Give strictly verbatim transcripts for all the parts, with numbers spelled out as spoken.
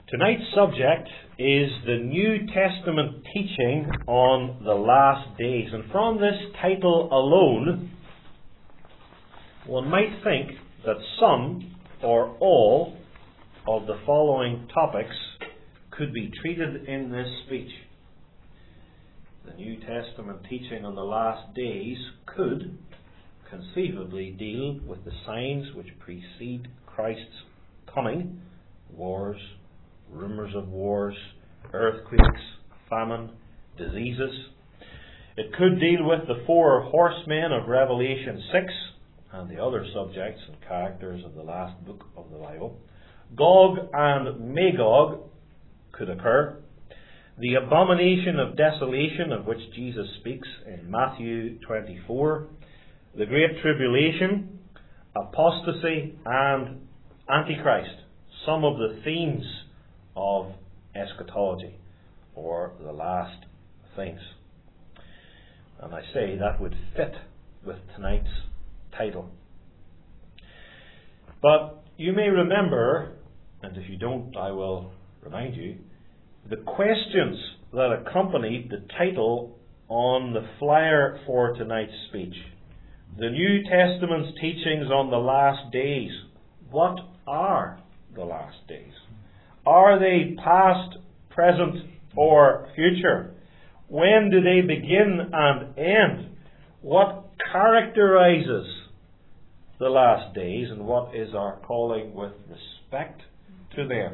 Tonight's subject is the New Testament teaching on the last days. And from this title alone, one might think that some or all of the following topics could be treated in this speech. The New Testament teaching on the last days could conceivably deal with the signs which precede Christ's coming: wars, rumours of wars, earthquakes, famine, diseases. It could deal with the four horsemen of Revelation six and the other subjects and characters of the last book of the Bible. Gog and Magog could occur. The abomination of desolation of which Jesus speaks in Matthew twenty-four. The Great Tribulation, apostasy, and Antichrist. Some of the themes of eschatology, or the last things. And I say that would fit with tonight's title. But you may remember, and if you don't, I will remind you, the questions that accompanied the title on the flyer for tonight's speech. The New Testament's teachings on the last days. What are the last days? Are they past, present, or future? When do they begin and end? What characterizes the last days, and what is our calling with respect to them?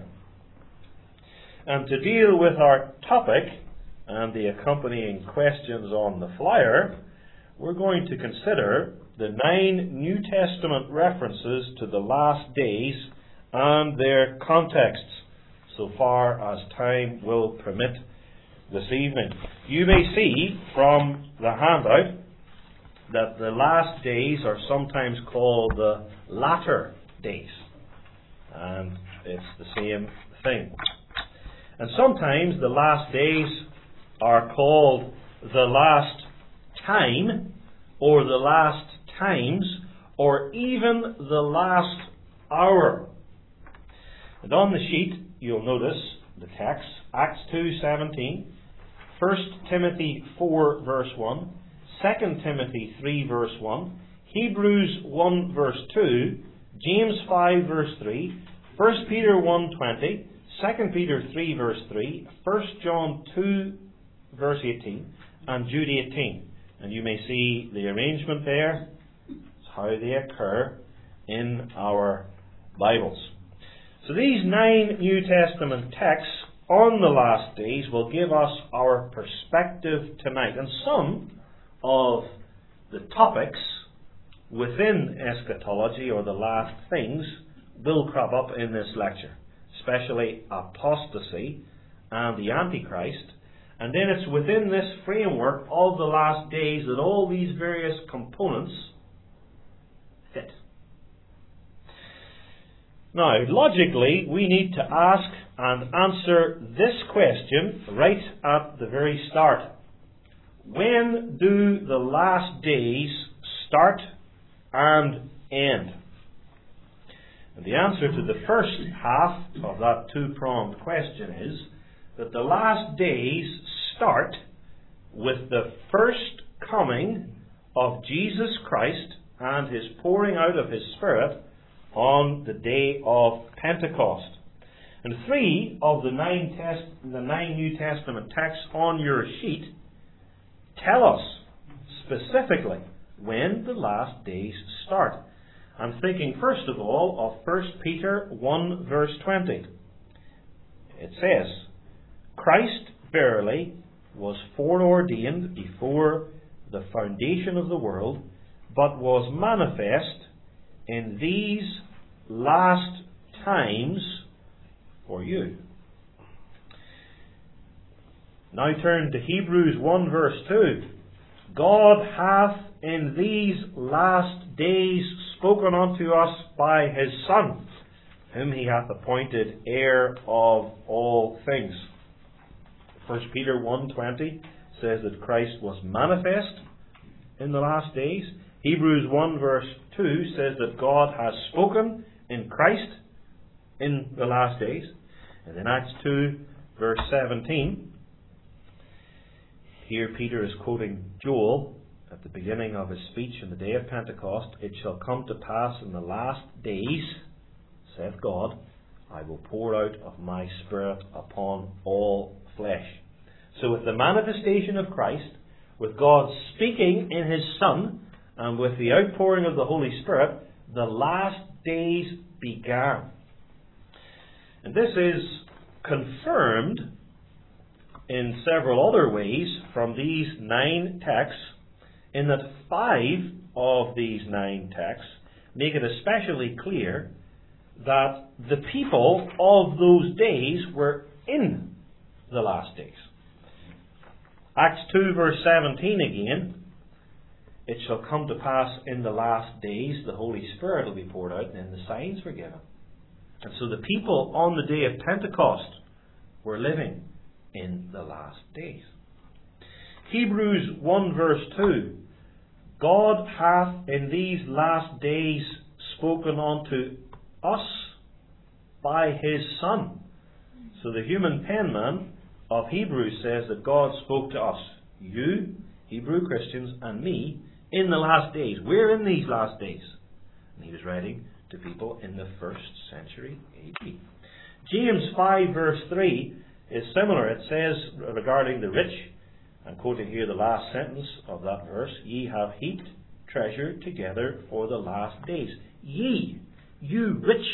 And to deal with our topic and the accompanying questions on the flyer, we're going to consider the nine New Testament references to the last days and their contexts, so far as time will permit this evening. You may see from the handout that the last days are sometimes called the latter days, and it's the same thing. And sometimes the last days are called the last time, or the last times, or even the last hour. And on the sheet you'll notice the text: Acts two seventeen, First Timothy four verse one, Second Timothy three verse one, Hebrews one verse two, James five verse three, First Peter one twenty, Second Peter three verse three, First John two verse eighteen, and Jude eighteen. And you may see the arrangement there. It's how they occur in our Bibles. So these nine New Testament texts on the last days will give us our perspective tonight. And some of the topics within eschatology, or the last things, will crop up in this lecture, especially apostasy and the Antichrist. And then it's within this framework of the last days that all these various components fit. Now, logically, we need to ask and answer this question right at the very start. When do the last days start and end? And the answer to the first half of that two-pronged question is that the last days start with the first coming of Jesus Christ and His pouring out of His Spirit on the day of Pentecost. And three of the nine, test, the nine New Testament texts on your sheet tell us specifically when the last days start. I'm thinking first of all of First Peter one verse twenty. It says, Christ verily was foreordained before the foundation of the world, but was manifest in these last times for you. Now turn to Hebrews one verse two. God hath in these last days spoken unto us by His Son, whom He hath appointed heir of all things. First Peter one twenty says that Christ was manifest in the last days. Hebrews one verse two says that God has spoken in Christ in the last days. And in Acts two, verse seventeen, here Peter is quoting Joel at the beginning of his speech on the day of Pentecost. It shall come to pass in the last days, saith God, I will pour out of my Spirit upon all flesh. So with the manifestation of Christ, with God speaking in His Son, and with the outpouring of the Holy Spirit, the last days began. And this is confirmed in several other ways from these nine texts, in that five of these nine texts make it especially clear that the people of those days were in the last days. Acts two verse seventeen again, it shall come to pass in the last days, the Holy Spirit will be poured out, and then the signs were given. And so the people on the day of Pentecost were living in the last days. Hebrews one verse two, God hath in these last days spoken unto us by His Son. So the human penman of Hebrews says that God spoke to us, you, Hebrew Christians, and me, in the last days. We're in these last days. And he was writing to people in the first century A D. James five verse three is similar. It says regarding the rich, I'm quoting here the last sentence of that verse, ye have heaped treasure together for the last days. Ye, you rich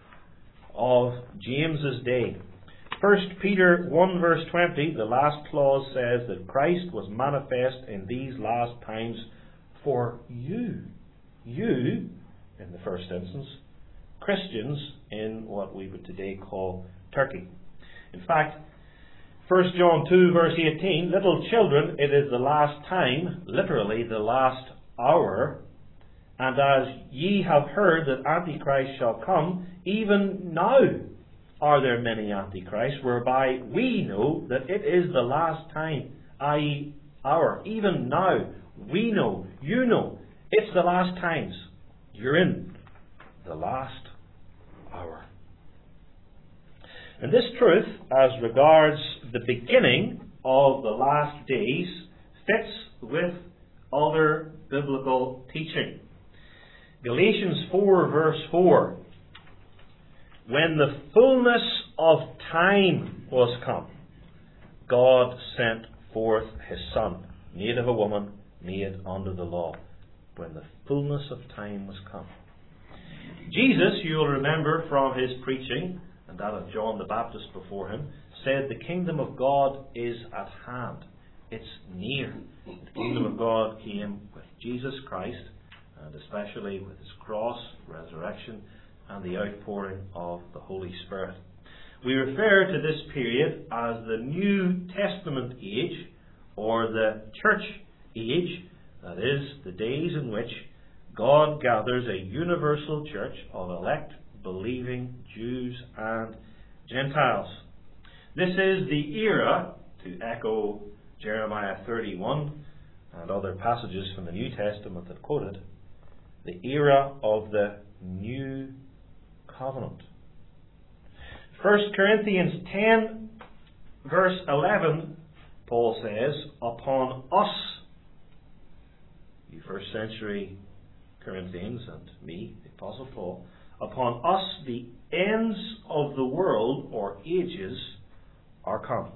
of James's day. First Peter one verse twenty, the last clause says that Christ was manifest in these last times for you. You, in the first instance, Christians in what we would today call Turkey. In fact, First John two verse eighteen, little children, it is the last time, literally the last hour, and as ye have heard that Antichrist shall come, even now are there many Antichrists, whereby we know that it is the last time, that is hour. Even now, we know, you know, it's the last times. You're in the last hour. And this truth, as regards the beginning of the last days, fits with other biblical teaching. Galatians four verse four, when the fullness of time was come, God sent forth His Son, made of a woman, made under the law. When the fullness of time was come. Jesus, you'll remember from His preaching, and that of John the Baptist before Him, said the kingdom of God is at hand. It's near. The kingdom of God came with Jesus Christ, and especially with His cross, resurrection, and the outpouring of the Holy Spirit. We refer to this period as the New Testament age, or the church age, that is, the days in which God gathers a universal church of elect, believing Jews and Gentiles. This is the era, to echo Jeremiah thirty-one and other passages from the New Testament that quoted, the era of the New Covenant. First Corinthians ten verse eleven, Paul says, upon us, you first century Corinthians and me, the Apostle Paul, upon us the ends of the world, or ages, are come.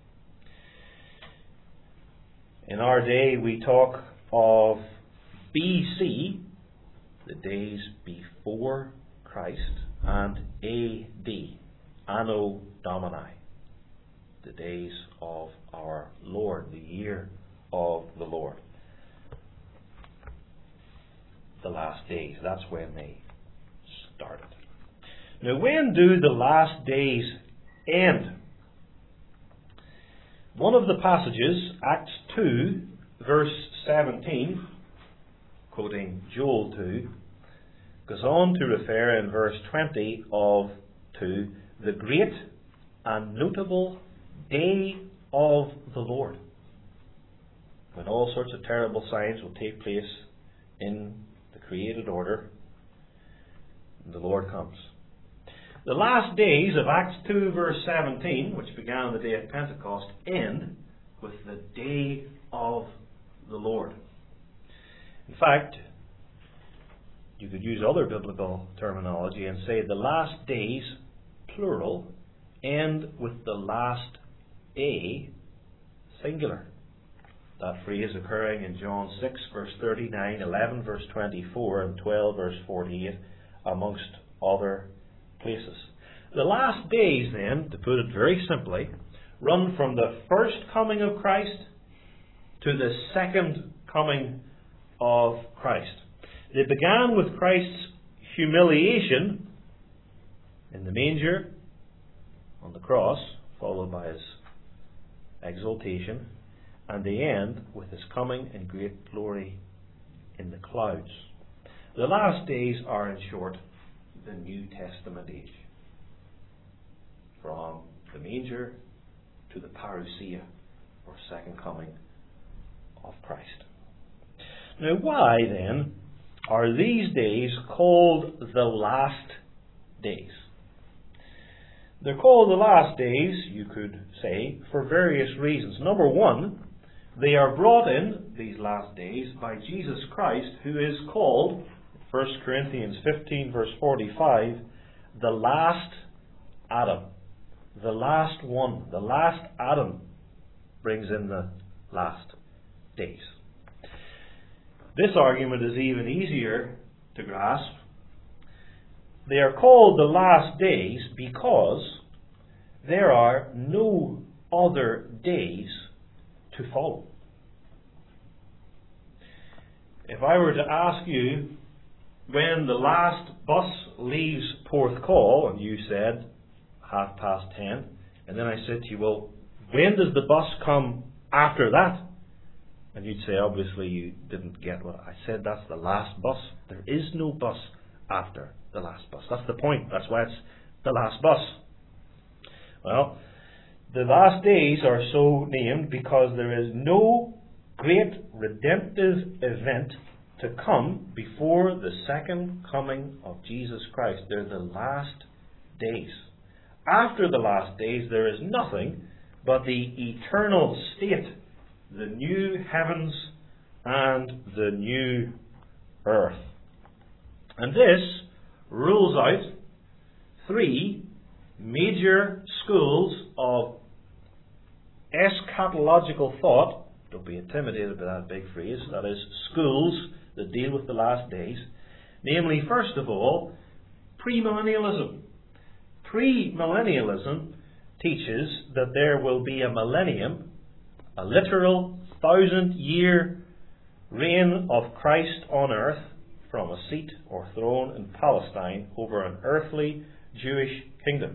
In our day we talk of B C, the days before Christ, and A D, Anno Domini, the days of our Lord, the year of the Lord. The last days, that's when they started. Now, when do the last days end? One of the passages, Acts two, verse seventeen, quoting Joel two, goes on to refer in verse twenty of two, the great and notable day of the Lord, when all sorts of terrible signs will take place in the created order, the Lord comes. The last days of Acts two verse seventeen, which began on the day of Pentecost, end with the day of the Lord. In fact, you could use other biblical terminology and say the last days, plural, end with the last day, singular. That phrase occurring in John six verse thirty-nine, eleven verse twenty-four, and twelve verse forty-eight, amongst other places. The last days, then, to put it very simply, run from the first coming of Christ to the second coming of Christ. They began with Christ's humiliation in the manger, on the cross, followed by his exaltation, and they end with his coming in great glory in the clouds. The last days are, in short, the New Testament age. From the manger to the parousia, or second coming of Christ. Now, why then are these days called the last days? They're called the last days, you could say, for various reasons. Number one, they are brought in, these last days, by Jesus Christ, who is called, First Corinthians fifteen verse forty-five, the last Adam. The last one, the last Adam brings in the last days. This argument is even easier to grasp. They are called the last days because there are no other days to follow. If I were to ask you when the last bus leaves Porthcawl, and you said half past ten, and then I said to you, well, when does the bus come after that? And you'd say, obviously you didn't get what I said. That's the last bus. There is no bus after the last bus. That's the point. That's why it's the last bus. Well, the last days are so named because there is no great redemptive event to come before the second coming of Jesus Christ. They're the last days. After the last days, there is nothing but the eternal state, the new heavens and the new earth. And this rules out three major schools of eschatological thought. Don't be intimidated by that big phrase. That is, schools that deal with the last days. Namely, first of all, premillennialism. Premillennialism teaches that there will be a millennium, a literal thousand-year reign of Christ on earth from a seat or throne in Palestine over an earthly Jewish kingdom.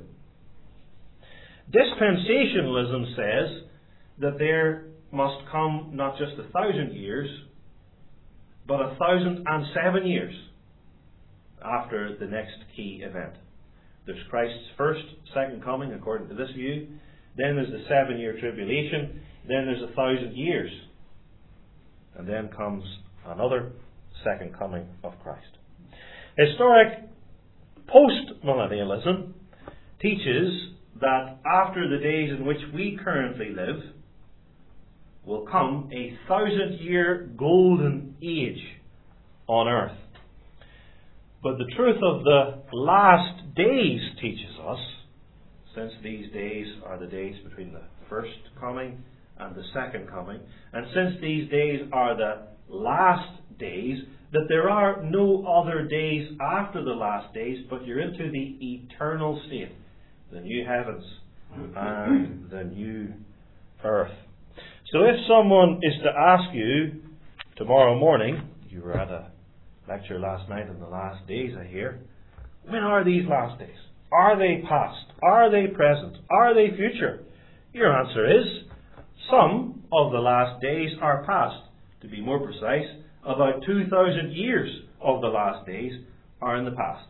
Dispensationalism says that there must come not just a thousand years, but a thousand and seven years after the next key event. There's Christ's first, second coming, according to this view. Then there's the seven-year tribulation. Then there's a thousand years. And then comes another second coming of Christ. Historic post-millennialism teaches that after the days in which we currently live will come a thousand-year golden age on earth. But the truth of the last days teaches us, since these days are the days between the first coming and the second coming, and since these days are the last days, that there are no other days after the last days, but you're into the eternal state, the new heavens and the new earth. So if someone is to ask you tomorrow morning, you were at a lecture last night on the last days, I hear, when are these last days? Are they past? Are they present? Are they future? Your answer is, some of the last days are past. To be more precise, about two thousand years of the last days are in the past.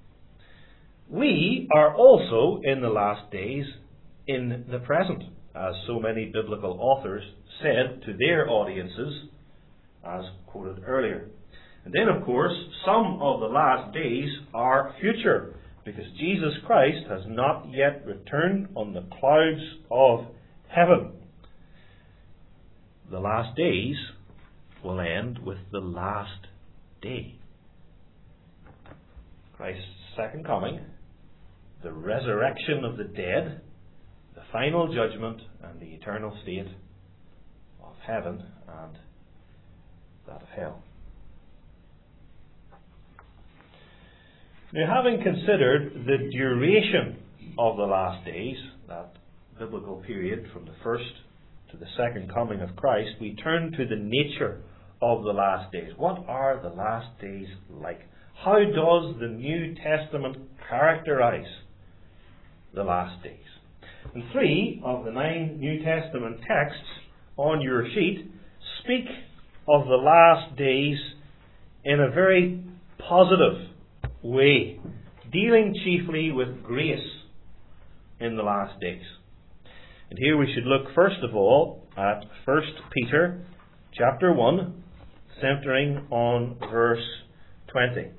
We are also in the last days in the present, as so many biblical authors said to their audiences, as quoted earlier. And then, of course, some of the last days are future, because Jesus Christ has not yet returned on the clouds of heaven. The last days will end with the last day. Christ's second coming, the resurrection of the dead, the final judgment, and the eternal state of heaven and that of hell. Now, having considered the duration of the last days, that biblical period from the first to the second coming of Christ, we turn to the nature of the last days. What are the last days like? How does the New Testament characterize the last days? And three of the nine New Testament texts on your sheet speak of the last days in a very positive way, dealing chiefly with grace in the last days. And here we should look first of all at First Peter chapter one, centering on verse twenty.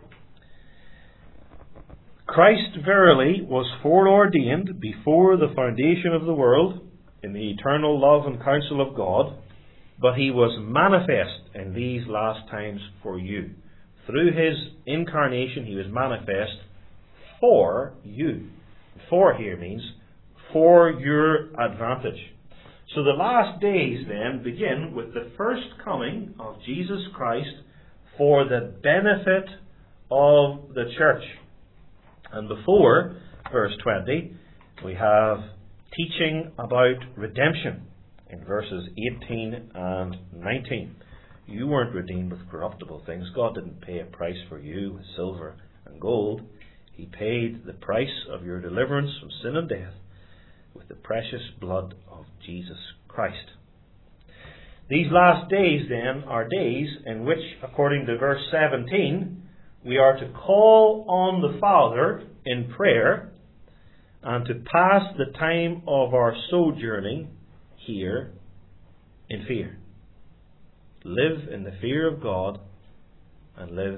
Christ verily was foreordained before the foundation of the world in the eternal love and counsel of God, but he was manifest in these last times for you. Through his incarnation he was manifest for you. For here means for your advantage. So the last days then begin with the first coming of Jesus Christ for the benefit of the church. And before verse twenty, we have teaching about redemption in verses eighteen and nineteen. You weren't redeemed with corruptible things. God didn't pay a price for you with silver and gold. He paid the price of your deliverance from sin and death with the precious blood of Jesus Christ. These last days, then, are days in which, according to verse seventeen, we are to call on the Father in prayer and to pass the time of our sojourning here in fear. Live in the fear of God and live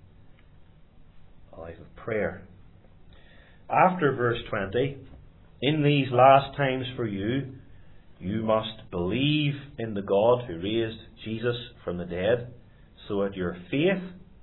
a life of prayer. After verse twenty, in these last times for you, you must believe in the God who raised Jesus from the dead, so that your faith,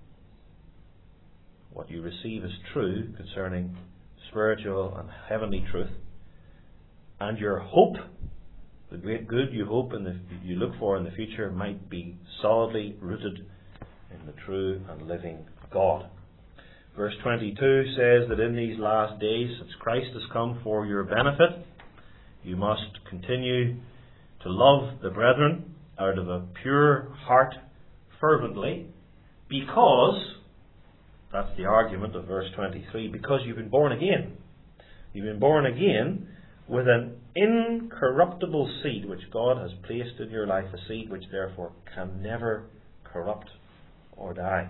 what you receive as true concerning spiritual and heavenly truth, and your hope, the great good you hope and you look for in the future, might be solidly rooted in the true and living God. Verse twenty-two says that in these last days, since Christ has come for your benefit, you must continue to love the brethren out of a pure heart fervently, because, that's the argument of verse twenty-three, because you've been born again. You've been born again with an incorruptible seed which God has placed in your life, a seed which therefore can never corrupt or die.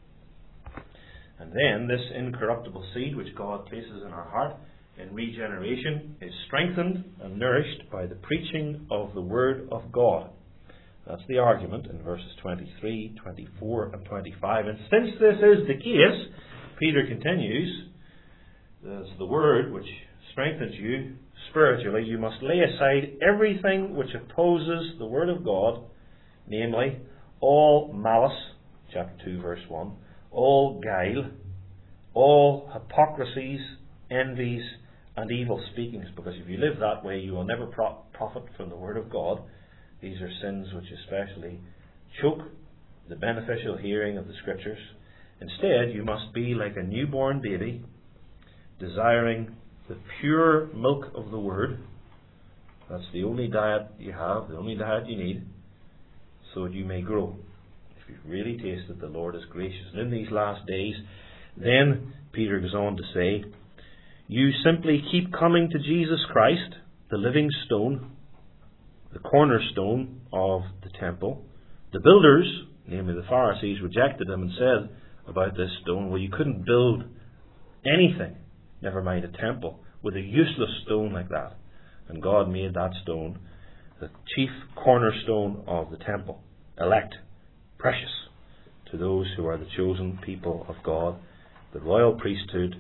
And then this incorruptible seed which God places in our heart in regeneration is strengthened and nourished by the preaching of the Word of God. That's the argument in verses twenty-three, twenty-four and twenty-five. And since this is the case, Peter continues, as the Word which strengthens you spiritually, you must lay aside everything which opposes the Word of God, namely all malice, chapter two, verse one, all guile, all hypocrisies, envies, and evil speakings, because if you live that way, you will never pro- profit from the Word of God. These are sins which especially choke the beneficial hearing of the Scriptures. Instead, you must be like a newborn baby, desiring the pure milk of the Word. That's the only diet you have, the only diet you need, so that you may grow. If you've really tasted the Lord is gracious. And in these last days, then Peter goes on to say, you simply keep coming to Jesus Christ, the living stone, the cornerstone of the temple. The builders, namely the Pharisees, rejected him and said about this stone, well, you couldn't build anything, never mind a temple, with a useless stone like that. And God made that stone the chief cornerstone of the temple, elect, precious to those who are the chosen people of God, the royal priesthood,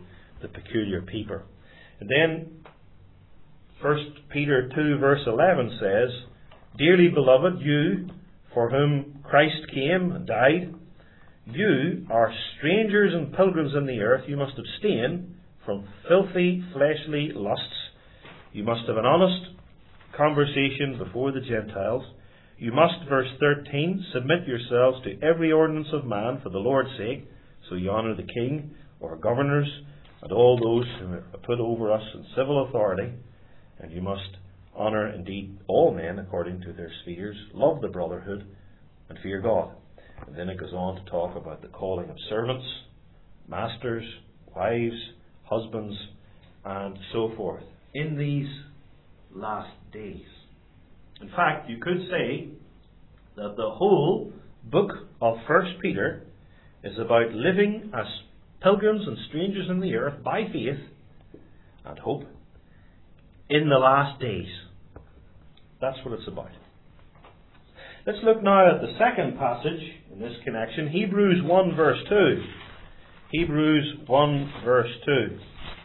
the peculiar people. And then First Peter two verse eleven says, "Dearly beloved, you for whom Christ came and died, you are strangers and pilgrims in the earth. You must abstain from filthy fleshly lusts. You must have an honest conversation before the Gentiles. You must," verse thirteen, "submit yourselves to every ordinance of man for the Lord's sake." So you honour the king or governors and all those who are put over us in civil authority. And you must honour indeed all men according to their spheres, love the brotherhood, and fear God. And then it goes on to talk about the calling of servants, masters, wives, husbands, and so forth in these last days. In fact, you could say that the whole book of First Peter is about living as pilgrims and strangers in the earth by faith and hope in the last days. That's what it's about. Let's look now at the second passage in this connection, Hebrews one verse two. Hebrews one verse two.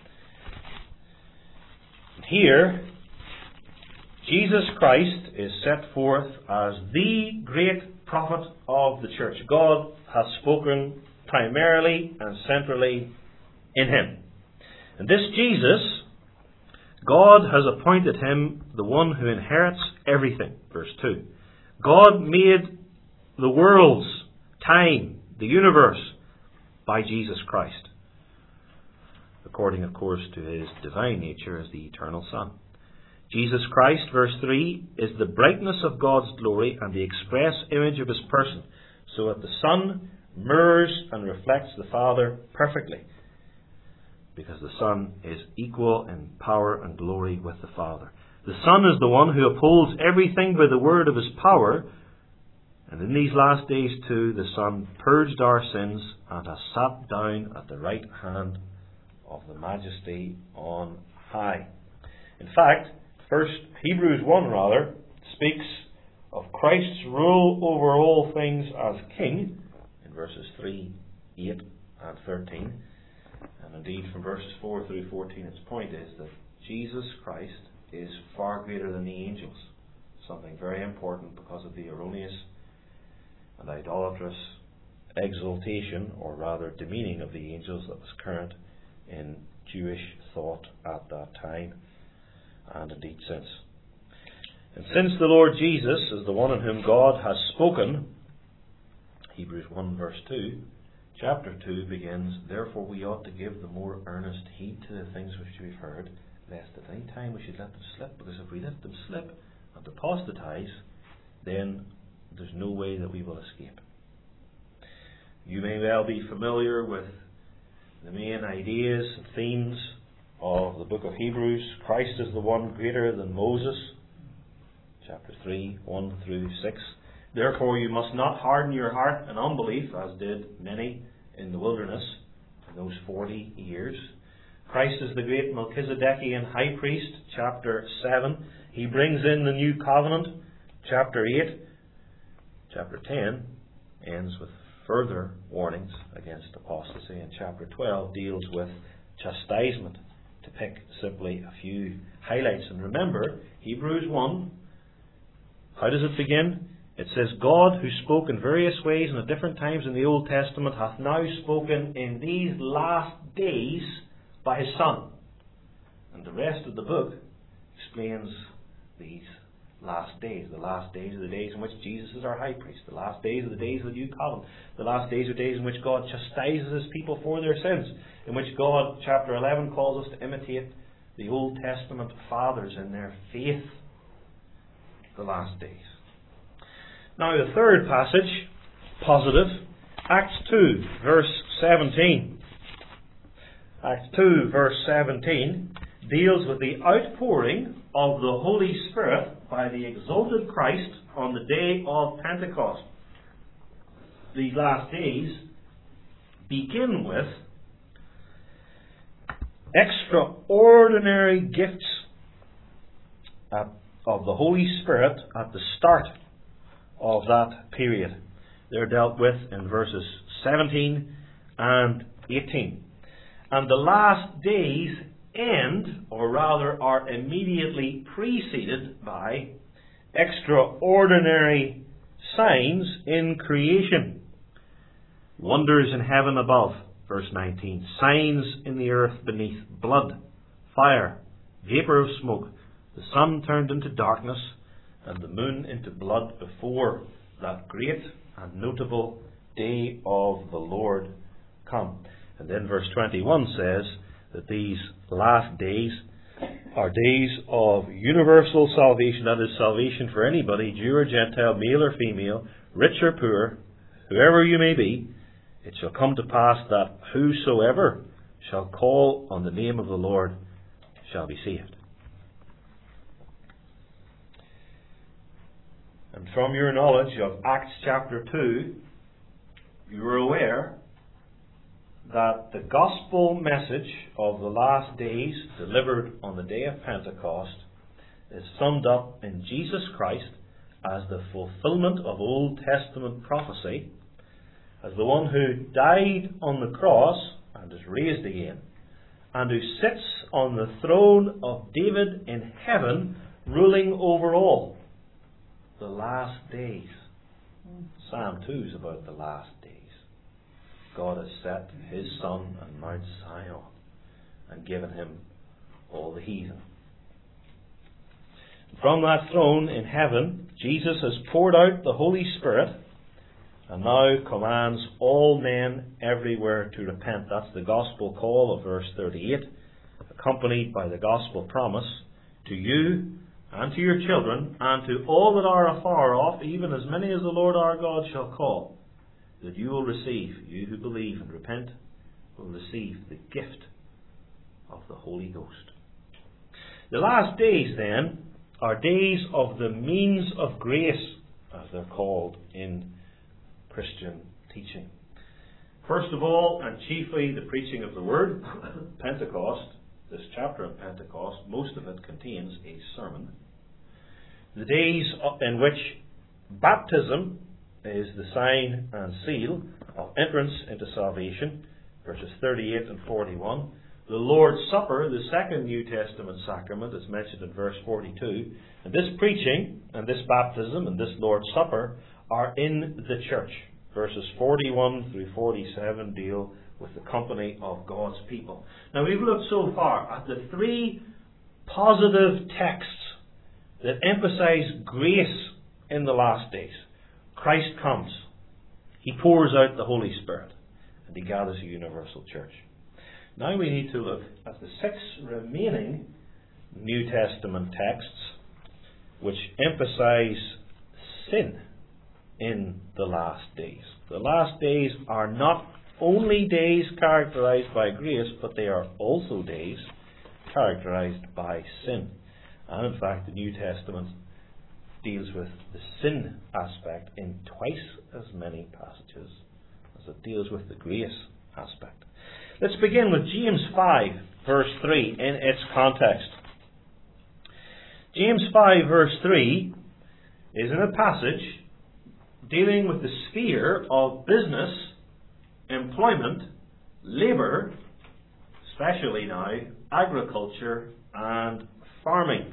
Here, Jesus Christ is set forth as the great prophet of the church. God has spoken primarily and centrally in him. And this Jesus, God has appointed him the one who inherits everything. Verse two. God made the worlds, time, the universe by Jesus Christ, according, of course, to his divine nature as the eternal Son. Jesus Christ, verse three, is the brightness of God's glory and the express image of his person, so that the Son mirrors and reflects the Father perfectly, because the Son is equal in power and glory with the Father. The Son is the one who upholds everything by the word of his power, and in these last days too, the Son purged our sins and has sat down at the right hand of the Majesty on high. In fact, First Hebrews one rather speaks of Christ's rule over all things as King in verses three, eight and thirteen. And indeed from verses four through fourteen its point is that Jesus Christ is far greater than the angels. Something very important because of the erroneous and idolatrous exaltation, or rather demeaning, of the angels that was current in Jewish thought at that time, and indeed since. And since the Lord Jesus is the one in whom God has spoken, Hebrews one verse two, chapter two begins, "Therefore we ought to give the more earnest heed to the things which we've heard, lest at any time we should let them slip, because if we let them slip and apostatize, then there's no way that we will escape." You may well be familiar with the main ideas and themes of the book of Hebrews. Christ is the one greater than Moses, chapter three, one through six. "Therefore you must not harden your heart in unbelief, as did many in the wilderness in those forty years. Christ is the great Melchizedekian high priest, chapter seven. He brings in the new covenant, chapter eight. Chapter ten ends with further warnings against apostasy, and chapter twelve deals with chastisement, to pick simply a few highlights. And remember, Hebrews one, how does it begin? It says, "God, who spoke in various ways and at different times in the Old Testament, hath now spoken in these last days by his Son." And the rest of the book explains these last days. The last days are the days in which Jesus is our high priest. The last days are the days of the new covenant. The last days are days in which God chastises his people for their sins, in which God, chapter eleven, calls us to imitate the Old Testament fathers in their faith. The last days. Now the third passage, positive, Acts two, verse seventeen. Acts two, verse seventeen, deals with the outpouring of the Holy Spirit by the exalted Christ on the day of Pentecost. These last days begin with extraordinary gifts at, of the Holy Spirit at the start of that period. They're dealt with in verses seventeen and eighteen. And the last days end, or rather are immediately preceded by extraordinary signs in creation. Wonders in heaven above, verse nineteen. Signs in the earth beneath. Blood, fire, vapour of smoke. The sun turned into darkness and the moon into blood before that great and notable day of the Lord come. And then verse twenty-one says that these last days are days of universal salvation. That is salvation for anybody, Jew or Gentile, male or female, rich or poor, whoever you may be. It shall come to pass that whosoever shall call on the name of the Lord shall be saved. And from your knowledge of Acts chapter two, you are aware that the gospel message of the last days delivered on the day of Pentecost is summed up in Jesus Christ as the fulfillment of Old Testament prophecy, as the one who died on the cross and is raised again, and who sits on the throne of David in heaven, ruling over all. The last days. Psalm two is about the last days. God has set his Son on Mount Zion and given him all the heathen. From that throne in heaven, Jesus has poured out the Holy Spirit and now commands all men everywhere to repent. That's the gospel call of verse thirty-eight, accompanied by the gospel promise to you and to your children and to all that are afar off, even as many as the Lord our God shall call, that you will receive, you who believe and repent, will receive the gift of the Holy Ghost. The last days, then, are days of the means of grace, as they're called in Christian teaching. First of all, and chiefly, the preaching of the Word. Pentecost, this chapter of Pentecost, most of it contains a sermon. The days in which baptism is the sign and seal of entrance into salvation, verses thirty-eight and forty-one. The Lord's Supper, the second New Testament sacrament, is mentioned in verse forty-two. And this preaching, and this baptism, and this Lord's Supper are in the church. Verses forty-one through forty-seven deal with the company of God's people. Now, we've looked so far at the three positive texts that emphasize grace in the last days. Christ comes. He pours out the Holy Spirit. And he gathers a universal church. Now we need to look at the six remaining New Testament texts which emphasize sin in the last days. The last days are not only days characterized by grace, but they are also days characterized by sin. And in fact, the New Testament deals with the sin aspect in twice as many passages as it deals with the grace aspect. Let's begin with James five, verse three, in its context. James five, verse three, is in a passage dealing with the sphere of business, employment, labour, especially now, agriculture and farming.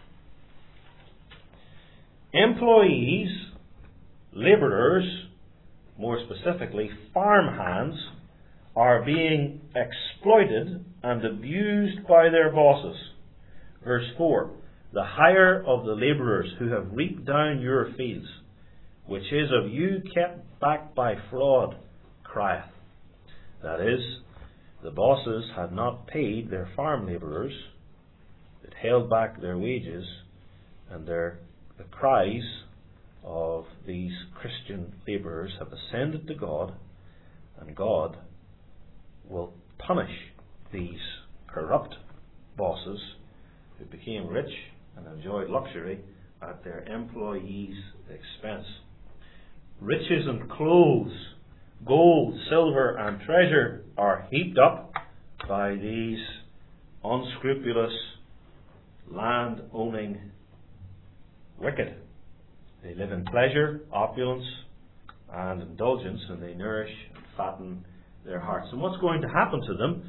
Employees, labourers, more specifically farm hands, are being exploited and abused by their bosses. Verse four, the hire of the labourers who have reaped down your fields, which is of you kept back by fraud, crieth. That is, the bosses had not paid their farm labourers, it held back their wages, and their the cries of these Christian labourers have ascended to God, and God will punish these corrupt bosses who became rich and enjoyed luxury at their employees' expense. Riches and clothes, gold, silver and treasure are heaped up by these unscrupulous, land-owning wicked. They live in pleasure, opulence and indulgence, and they nourish and fatten their hearts. And what's going to happen to them?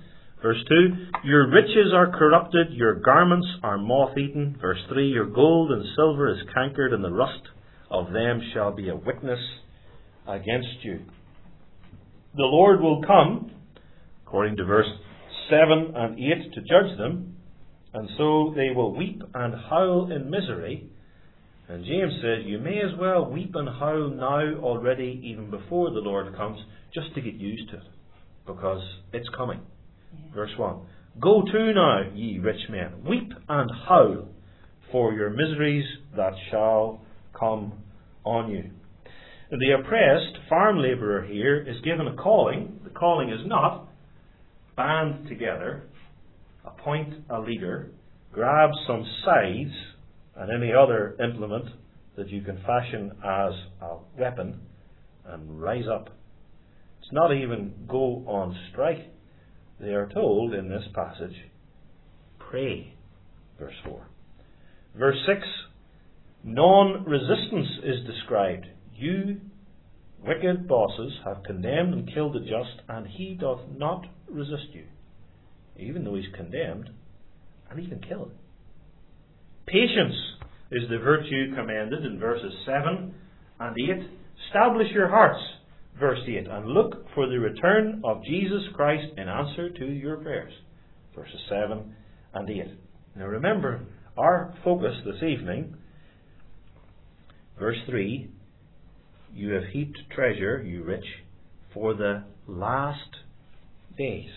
Verse two, your riches are corrupted, your garments are moth-eaten. Verse three, your gold and silver is cankered, and the rust of them shall be a witness against you. The Lord will come, according to verse seven and eight, to judge them, and so they will weep and howl in misery. And James says, you may as well weep and howl now already, even before the Lord comes, just to get used to it, because it's coming. Yeah. Verse one, go to now, ye rich men, weep and howl for your miseries that shall come on you. The oppressed farm labourer here is given a calling. The calling is not band together, appoint a leader, grab some scythes and any other implement that you can fashion as a weapon and rise up. It's not even go on strike. They are told in this passage, pray. Verse four. Verse six, non-resistance is described. You wicked bosses have condemned and killed the just, and he doth not resist you, even though he's condemned and even killed. Patience is the virtue commended in verses seven and eight. Establish your hearts, verse eight, and look for the return of Jesus Christ in answer to your prayers, verses seven and eight. Now remember, our focus this evening, verse three, you have heaped treasure, you rich, for the last days.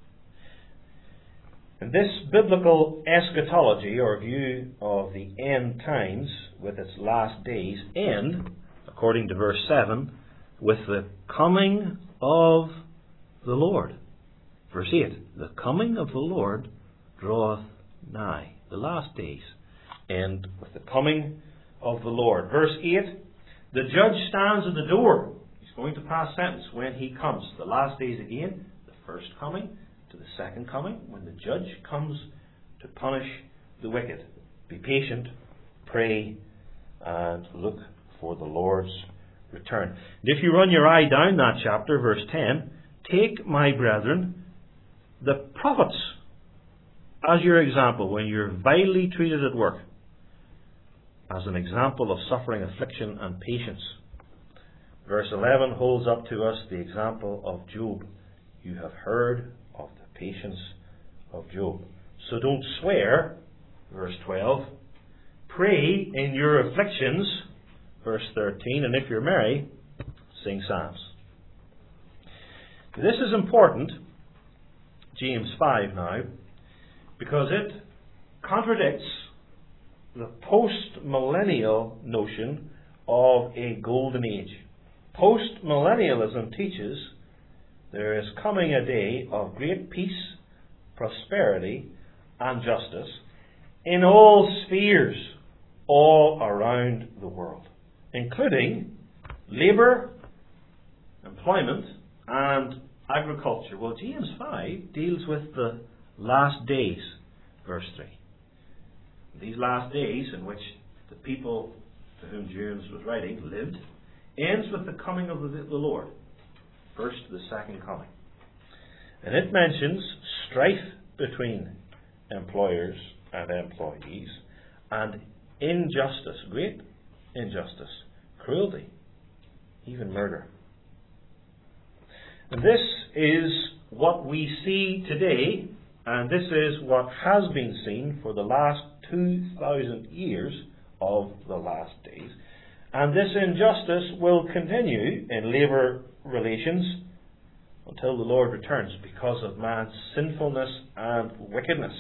And this biblical eschatology, or view of the end times with its last days, end, according to verse seven, with the coming of the Lord. Verse eight, the coming of the Lord draweth nigh. The last days end with the coming of the Lord. Verse eight, the judge stands at the door. He's going to pass sentence when he comes. The last days again, the first coming to the second coming, when the judge comes to punish the wicked. Be patient, pray, and look for the Lord's return. And if you run your eye down that chapter, verse ten, take, my brethren, the prophets as your example when you're vilely treated at work, as an example of suffering, affliction, and patience. Verse eleven holds up to us the example of Job. You have heard of the patience of Job. So don't swear, verse twelve. Pray in your afflictions, verse thirteen. And if you're merry, sing psalms. This is important, James five now, because it contradicts the post-millennial notion of a golden age. Post-millennialism teaches there is coming a day of great peace, prosperity, and justice in all spheres all around the world, including labour, employment, and agriculture. Well, James five deals with the last days, verse three. These last days in which the people to whom James was writing lived ends with the coming of the, the Lord. First, the second coming. And it mentions strife between employers and employees, and injustice, great injustice, cruelty, even murder. And this is what we see today, and this is what has been seen for the last two thousand years of the last days. And this injustice will continue in labour relations until the Lord returns because of man's sinfulness and wickedness.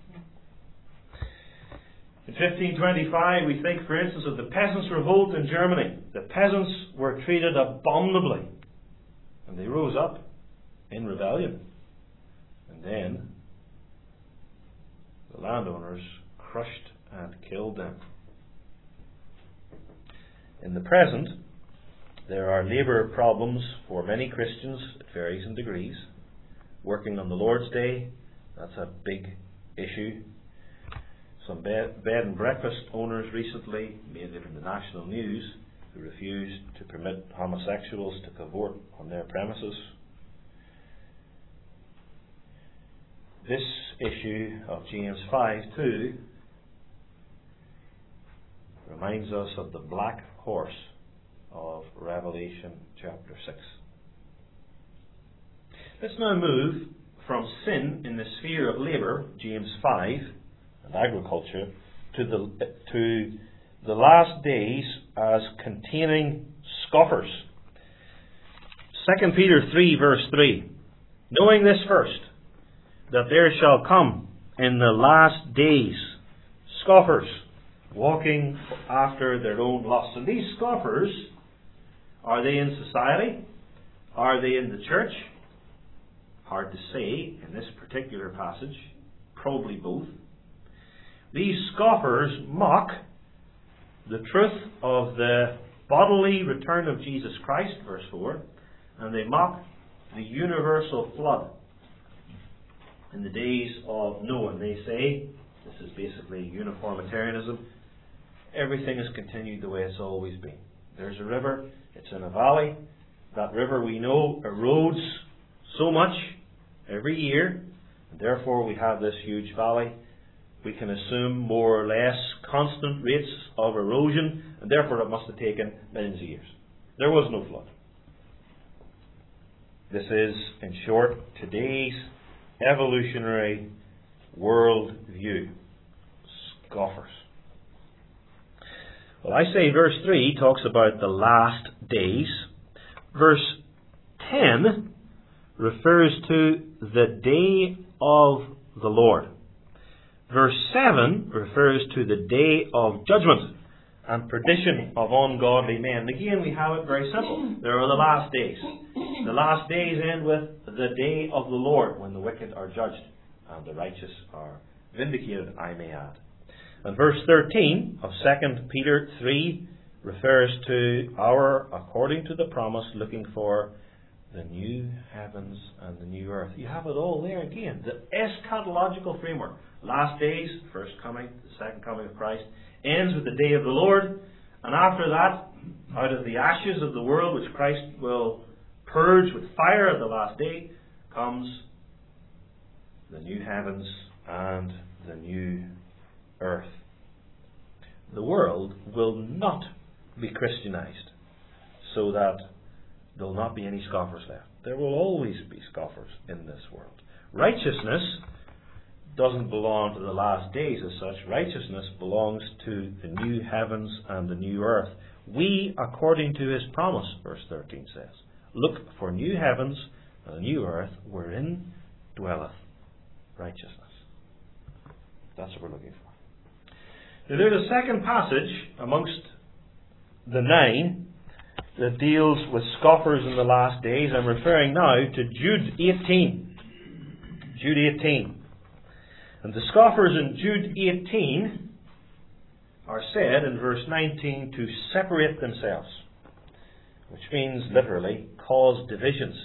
In fifteen twenty-five, we think, for instance, of the peasants' revolt in Germany. The peasants were treated abominably, and they rose up in rebellion. And then the landowners crushed and killed them. In the present, there are labour problems for many Christians at varying degrees. Working on the Lord's Day, that's a big issue. Some bed, bed and breakfast owners recently made it in the national news who refused to permit homosexuals to cavort on their premises. this issue of James five two reminds us of the black horse of Revelation chapter six. Let's now move from sin in the sphere of labour, James five, and agriculture, to the to the last days as containing scoffers. Second Peter three verse three. Knowing this first, that there shall come in the last days scoffers, walking after their own lusts. And these scoffers, are they in society? Are they in the church? Hard to say in this particular passage. Probably both. These scoffers mock the truth of the bodily return of Jesus Christ, verse four, and they mock the universal flood in the days of Noah. And they say, this is basically uniformitarianism, everything has continued the way it's always been. There's a river, it's in a valley. That river, we know, erodes so much every year, and therefore we have this huge valley. We can assume more or less constant rates of erosion, and therefore it must have taken millions of years. There was no flood. This is, in short, today's evolutionary world view. Scoffers. Well, I say verse three talks about the last days. Verse ten refers to the day of the Lord. Verse seven refers to the day of judgment and perdition of ungodly men. Again, we have it very simple. There are the last days. The last days end with the day of the Lord, when the wicked are judged and the righteous are vindicated, I may add. And verse thirteen of Second Peter three refers to our, according to the promise, looking for the new heavens and the new earth. You have it all there again. The eschatological framework. Last days, first coming, the second coming of Christ, ends with the day of the Lord. And after that, out of the ashes of the world, which Christ will purge with fire at the last day, comes the new heavens and the new earth. The world will not be Christianized, so that there will not be any scoffers left. There will always be scoffers in this world. Righteousness doesn't belong to the last days as such. Righteousness belongs to the new heavens and the new earth. We, according to his promise, verse thirteen says, look for new heavens and a new earth wherein dwelleth righteousness. That's what we're looking for. Now, there's a second passage amongst the nine that deals with scoffers in the last days. I'm referring now to Jude eighteen. Jude eighteen. And the scoffers in Jude eighteen are said in verse nineteen to separate themselves, which means literally cause divisions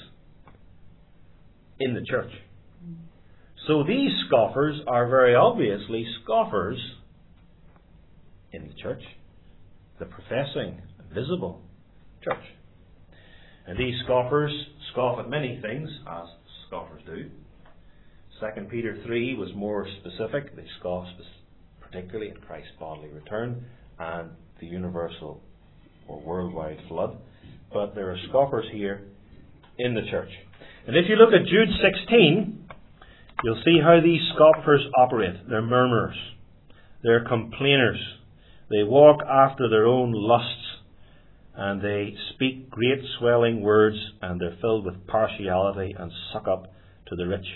in the church. So these scoffers are very obviously scoffers in the church, the professing, visible church. And these scoffers scoff at many things, as scoffers do. Second Peter three was more specific. They scoff particularly at Christ's bodily return and the universal or worldwide flood. But there are scoffers here in the church. And if you look at Jude sixteen, you'll see how these scoffers operate. They're murmurers. They're complainers. They walk after their own lusts, and they speak great swelling words, and they're filled with partiality and suck up to the rich.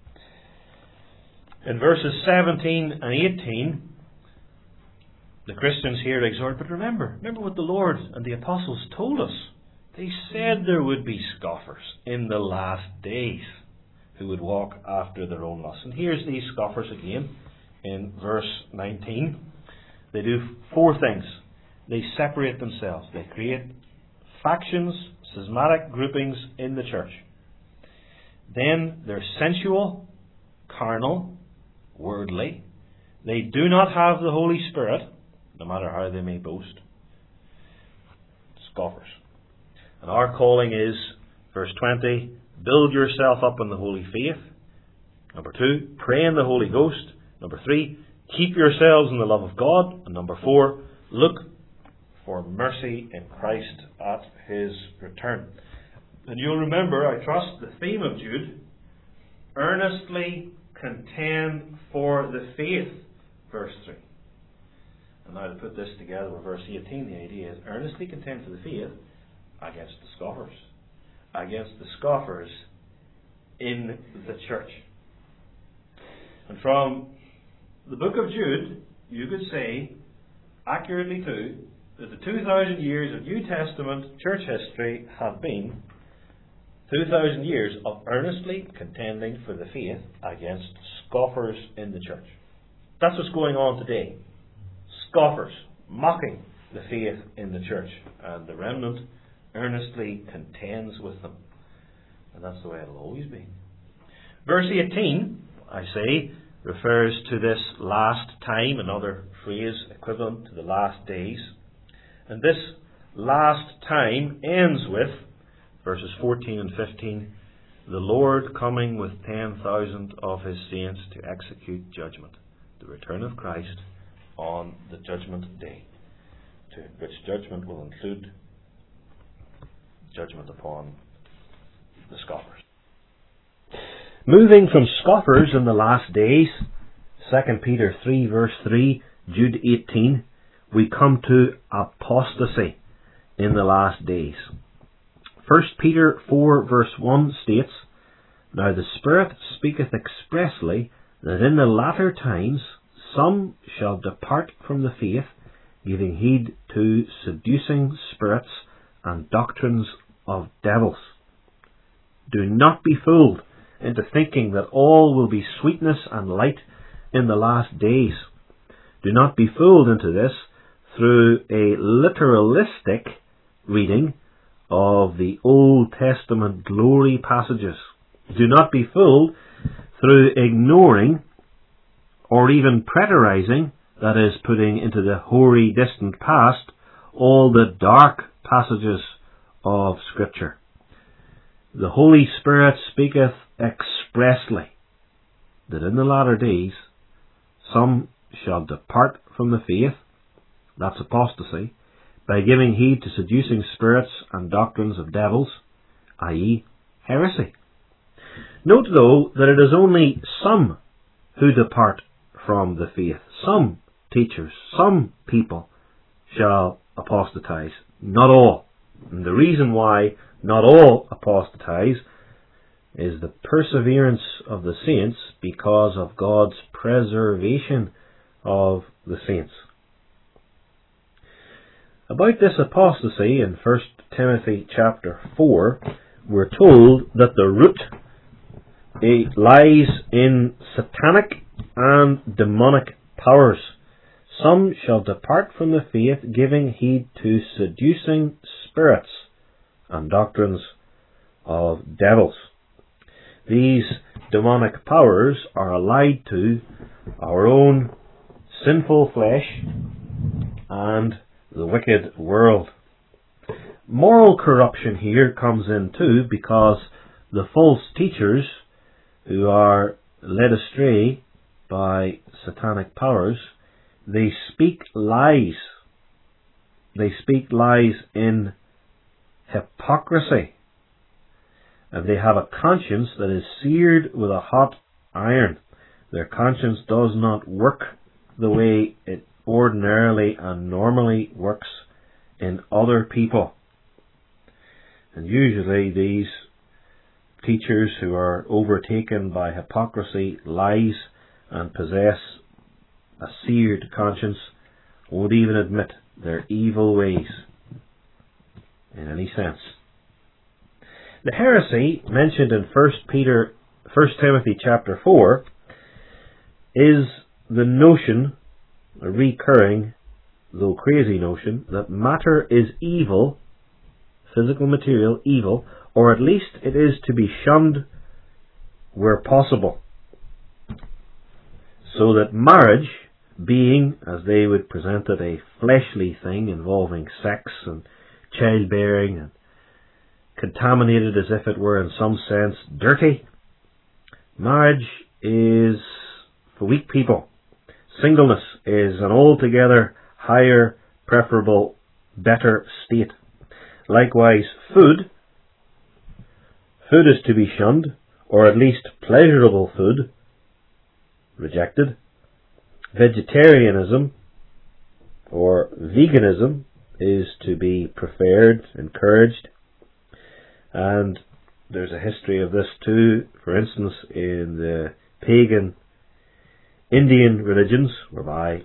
In verses seventeen and eighteen, the Christians here exhort, but remember, remember what the Lord and the apostles told us. They said there would be scoffers in the last days who would walk after their own lusts. And here's these scoffers again in verse nineteen. They do four things. They separate themselves. They create factions, schismatic groupings in the church. Then they're sensual, carnal, worldly. They do not have the Holy Spirit, no matter how they may boast. Scoffers. And our calling is, verse twenty, build yourself up in the holy faith, Number two, pray in the Holy Ghost. Number three, keep yourselves in the love of God. And number four, look for mercy in Christ at His return. And you'll remember, I trust, the theme of Jude, earnestly contend for the faith, verse three. And now to put this together with verse eighteen, the idea is earnestly contend for the faith against the scoffers. Against the scoffers in the church. And from the book of Jude, you could say, accurately too, that the two thousand years of New Testament church history have been two thousand years of earnestly contending for the faith against scoffers in the church. That's what's going on today. Scoffers mocking the faith in the church, and the remnant earnestly contends with them. And that's the way it'll always be. Verse eighteen, I say, refers to this last time, another phrase equivalent to the last days. And this last time ends with, verses fourteen and fifteen, the Lord coming with ten thousand of His saints to execute judgment, the return of Christ on the judgment day, to which judgment will include judgment upon the scoffers. Moving from scoffers in the last days, Second Peter three verse three, Jude eighteen, we come to apostasy in the last days. First Peter four verse one states, Now the Spirit speaketh expressly that in the latter times some shall depart from the faith, giving heed to seducing spirits and doctrines of devils. Do not be fooled into thinking that all will be sweetness and light in the last days. Do not be fooled into this through a literalistic reading of the Old Testament glory passages. Do not be fooled through ignoring or even preterizing, that is, putting into the hoary distant past, all the dark passages of Scripture. The Holy Spirit speaketh expressly that in the latter days some shall depart from the faith, that's apostasy, by giving heed to seducing spirits and doctrines of devils, that is, heresy. Note, though, that it is only some who depart from the faith. Some teachers, some people shall apostatize, not all. And the reason why not all apostatize is the perseverance of the saints because of God's preservation of the saints. About this apostasy in First Timothy chapter four, we're told that the root it lies in satanic and demonic powers. Some shall depart from the faith, giving heed to seducing spirits and doctrines of devils. These demonic powers are allied to our own sinful flesh and the wicked world. Moral corruption here comes in too, because the false teachers who are led astray by satanic powers, they speak lies. They speak lies in hypocrisy. And they have a conscience that is seared with a hot iron. Their conscience does not work the way it ordinarily and normally works in other people. And usually these teachers who are overtaken by hypocrisy, lies, and possess a seared conscience won't even admit their evil ways in any sense. The heresy mentioned in First Peter, First Timothy chapter four is the notion, a recurring, though crazy notion, that matter is evil, physical material evil, or at least it is to be shunned where possible. So that marriage, being, as they would present it, a fleshly thing involving sex and childbearing and contaminated as if it were in some sense dirty, marriage is for weak people. Singleness is an altogether higher, preferable, better state. Likewise, food. Food is to be shunned, or at least pleasurable food, rejected. Vegetarianism, or veganism, is to be preferred, encouraged. And there's a history of this too, for instance, in the pagan Indian religions, whereby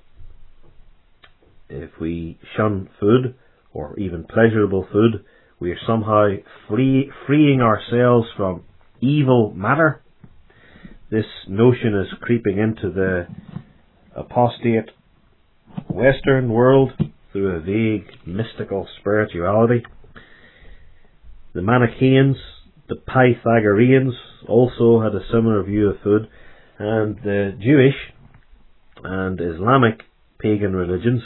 if we shun food, or even pleasurable food, we are somehow free, freeing ourselves from evil matter. This notion is creeping into the apostate Western world through a vague mystical spirituality. The Manichaeans, the Pythagoreans also had a similar view of food, and the Jewish and Islamic pagan religions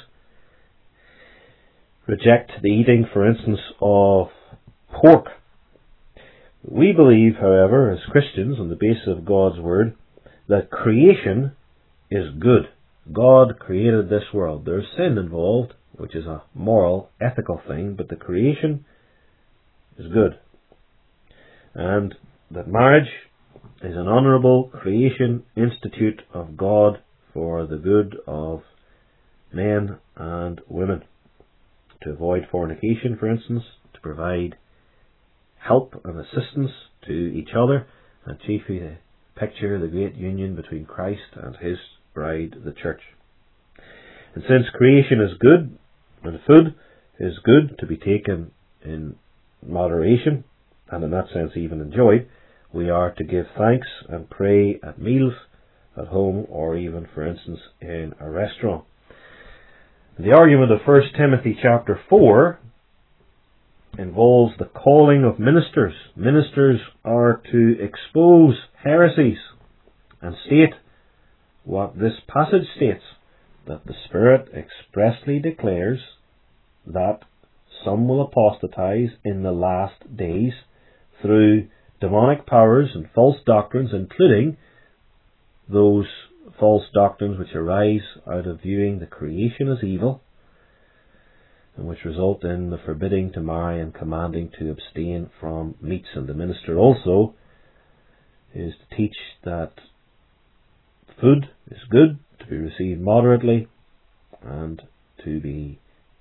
reject the eating, for instance, of pork. We believe, however, as Christians, on the basis of God's Word, that creation is good. God created this world. There's sin involved, which is a moral, ethical thing, but the creation is good. And that marriage is an honourable creation institute of God for the good of men and women. To avoid fornication, for instance, to provide help and assistance to each other, and chiefly to picture the great union between Christ and His bride, the Church. And since creation is good, and food is good to be taken in moderation, and in that sense even enjoyed, we are to give thanks and pray at meals, at home, or even, for instance, in a restaurant. The argument of First Timothy chapter four involves the calling of ministers. Ministers are to expose heresies and state what this passage states, that the Spirit expressly declares that some will apostatize in the last days through demonic powers and false doctrines, including those false doctrines which arise out of viewing the creation as evil, and which result in the forbidding to marry and commanding to abstain from meats. And the minister also is to teach that food is good, to be received moderately, and to be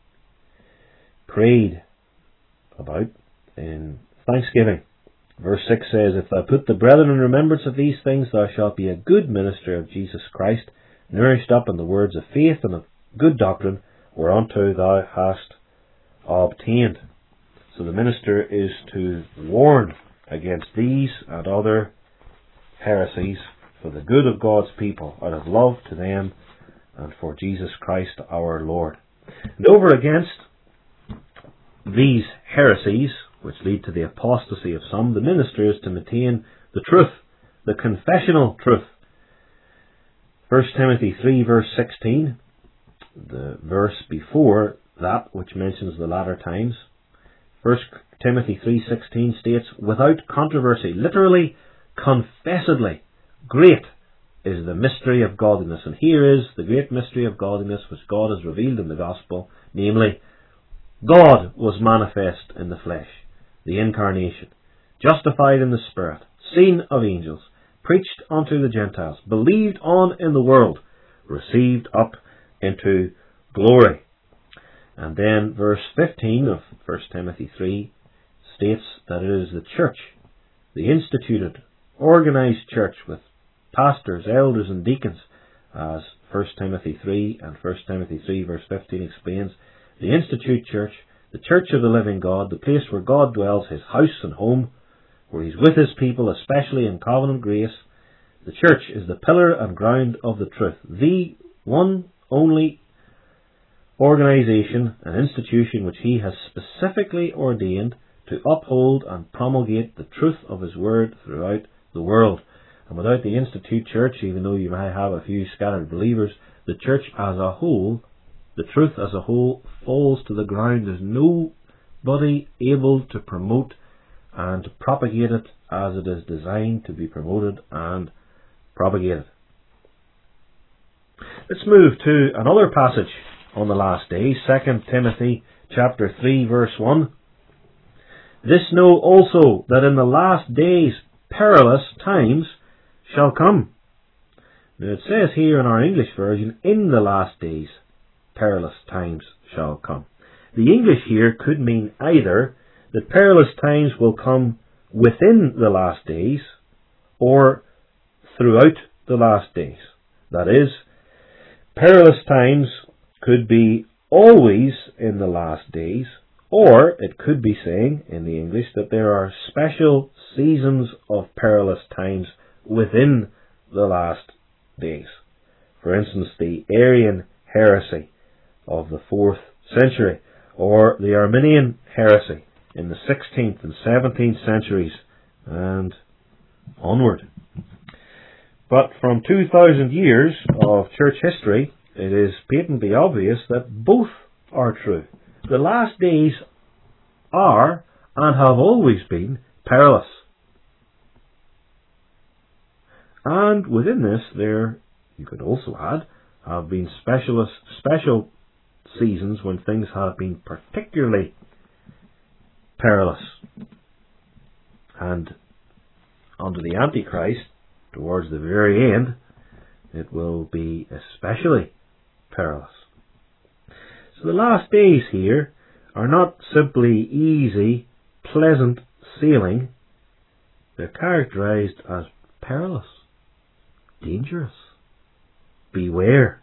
prayed about in thanksgiving. Verse six says, If thou put the brethren in remembrance of these things, thou shalt be a good minister of Jesus Christ, nourished up in the words of faith and of good doctrine, whereunto thou hast obtained. So the minister is to warn against these and other heresies for the good of God's people, out of love to them and for Jesus Christ our Lord. And over against these heresies, which lead to the apostasy of some, the minister is to maintain the truth, the confessional truth. First Timothy three verse sixteen, the verse before that which mentions the latter times. First Timothy three sixteen states, without controversy, literally, confessedly, great is the mystery of godliness. And here is the great mystery of godliness which God has revealed in the gospel, namely, God was manifest in the flesh, the incarnation, justified in the Spirit, seen of angels, preached unto the Gentiles, believed on in the world, received up into glory. And then verse fifteen of First Timothy three states that it is the church, the instituted, organized church with pastors, elders and deacons, as First Timothy three and First Timothy three verse fifteen explains, the institute church, the church of the living God, the place where God dwells, His house and home, where He's with His people, especially in covenant grace. The church is the pillar and ground of the truth, the one only organization and institution which He has specifically ordained to uphold and promulgate the truth of His word throughout the world. And without the institute church, even though you may have a few scattered believers, the church as a whole, the truth as a whole, falls to the ground. There's nobody able to promote and to propagate it as it is designed to be promoted and propagated. Let's move to another passage on the last days, Second Timothy chapter three, verse one. This know also, that in the last days perilous times shall come. Now it says here in our English version, in the last days perilous times shall come. The English here could mean either that perilous times will come within the last days or throughout the last days. That is, perilous times could be always in the last days, or it could be saying in the English that there are special seasons of perilous times within the last days. For instance, the Arian heresy of the fourth century, or the Arminian heresy in the sixteenth and seventeenth centuries and onward. But from two thousand years of church history, it is patently obvious that both are true. The last days are and have always been perilous. And within this, there, you could also add, have been specialist, special seasons when things have been particularly perilous. And under the Antichrist, towards the very end, it will be especially perilous. So the last days here are not simply easy, pleasant sailing. They're characterized as perilous, dangerous. Beware.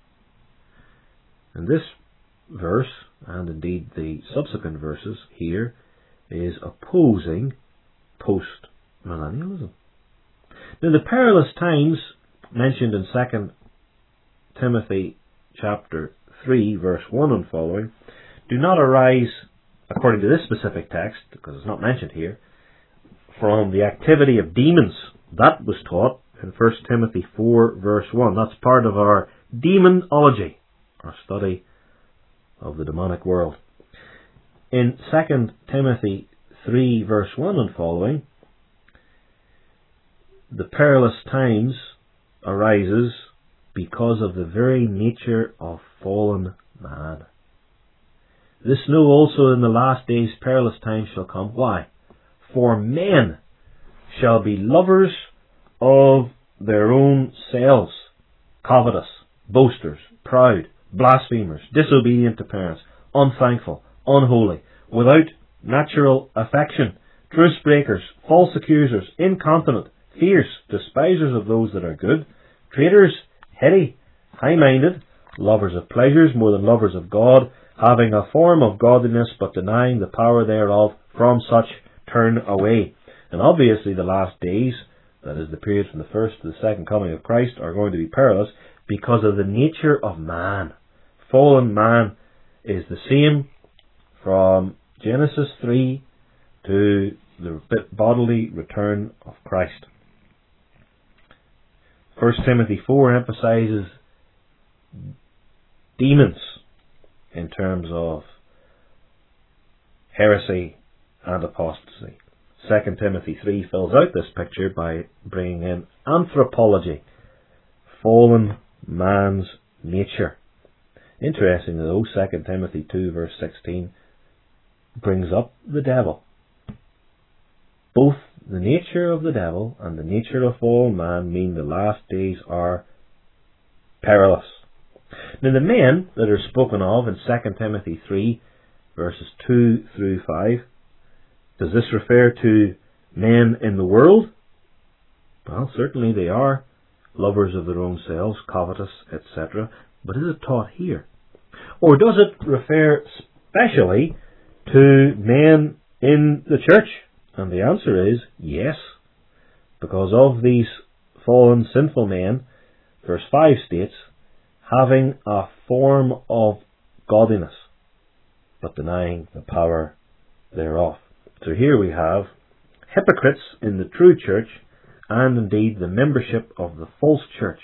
And this verse, and indeed the subsequent verses here, is opposing post-millennialism. Now the perilous times mentioned in Second Timothy chapter three, verse one and following, do not arise, according to this specific text, because it's not mentioned here, from the activity of demons. That was taught in First Timothy four, verse one. That's part of our demonology, our study of the demonic world. In Second Timothy three, verse one and following, the perilous times arises because of the very nature of fallen man. This know also in the last days perilous times shall come. Why? For men shall be lovers of their own selves, covetous, boasters, proud, blasphemers, disobedient to parents, unthankful, unholy, without natural affection, truce breakers, false accusers, incontinent, fierce, despisers of those that are good, traitors, heady, high-minded, lovers of pleasures more than lovers of God, having a form of godliness but denying the power thereof. From such turn away. And obviously the last days, that is the period from the first to the second coming of Christ, are going to be perilous because of the nature of man. Fallen man is the same from Genesis three to the bodily return of Christ. First Timothy four emphasizes demons in terms of heresy and apostasy. Second Timothy three fills out this picture by bringing in anthropology, fallen man's nature. Interestingly though, Second Timothy two verse sixteen brings up the devil. Both the nature of the devil and the nature of fallen man mean the last days are perilous. Now the men that are spoken of in Second Timothy three verses two through five, does this refer to men in the world? Well, certainly they are lovers of their own selves, covetous, et cetera. But is it taught here? Or does it refer specially to men in the church? And the answer is yes. Because of these fallen, sinful men, verse five states, having a form of godliness, but denying the power thereof. So here we have hypocrites in the true church, and indeed the membership of the false church.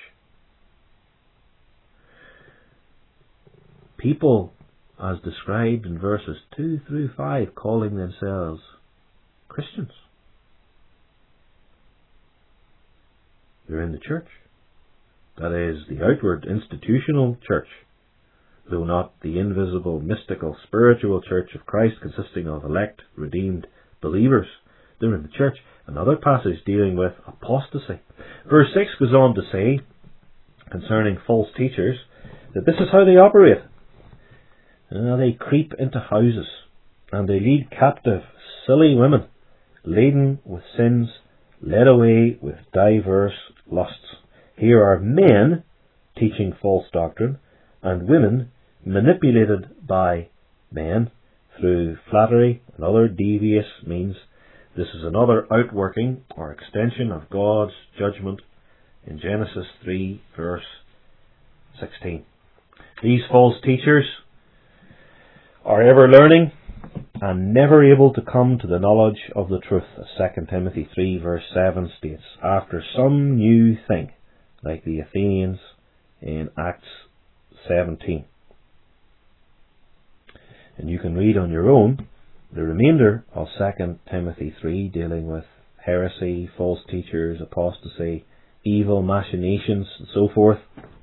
People, as described in verses two through five, calling themselves Christians. they're in the church. That is, the outward institutional church, though not the invisible, mystical, spiritual church of Christ consisting of elect, redeemed believers. They're in the church. Another passage dealing with apostasy. Verse six goes on to say, concerning false teachers, that this is how they operate. Uh, they creep into houses, and they lead captive silly women, laden with sins, led away with diverse lusts. Here are men teaching false doctrine, and women manipulated by men through flattery and other devious means. This is another outworking or extension of God's judgment in Genesis three verse sixteen. These false teachers are ever learning and never able to come to the knowledge of the truth, as Second Timothy three verse seven states, after some new thing, like the Athenians in Acts seventeen. And you can read on your own the remainder of Second Timothy three, dealing with heresy, false teachers, apostasy, evil machinations, and so forth.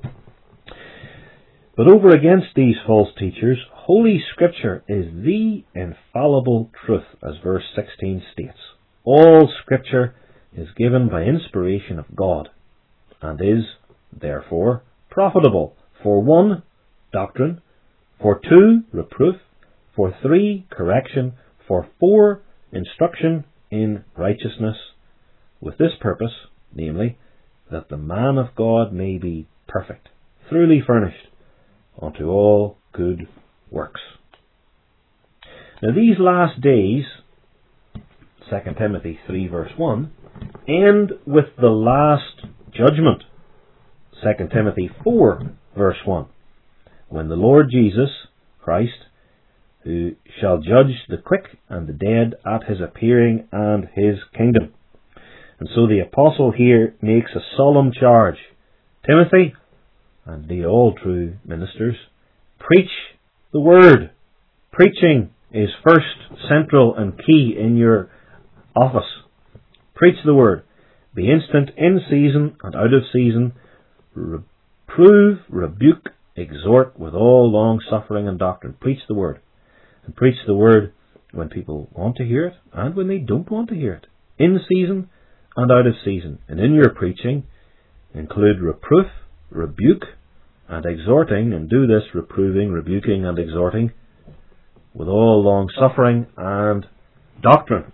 But over against these false teachers, Holy Scripture is the infallible truth, as verse sixteen states. All Scripture is given by inspiration of God, and is, therefore, profitable for one, doctrine, for two, reproof, for three, correction, for four, instruction in righteousness, with this purpose, namely, that the man of God may be perfect, thoroughly furnished unto all good works. Now these last days, Second Timothy three verse one, end with the last judgment, Second Timothy four verse one, when the Lord Jesus Christ, who shall judge the quick and the dead at his appearing and his kingdom. And so the apostle here makes a solemn charge. Timothy, and the all true ministers, preach the word. Preaching is first, central and key in your office. Preach the word. Be instant in season and out of season. Reprove, rebuke, exhort with all long suffering and doctrine. Preach the word. And preach the word when people want to hear it and when they don't want to hear it. In season and out of season. And in your preaching, include reproof, rebuke, and exhorting, and do this reproving, rebuking, and exhorting with all long suffering and doctrine.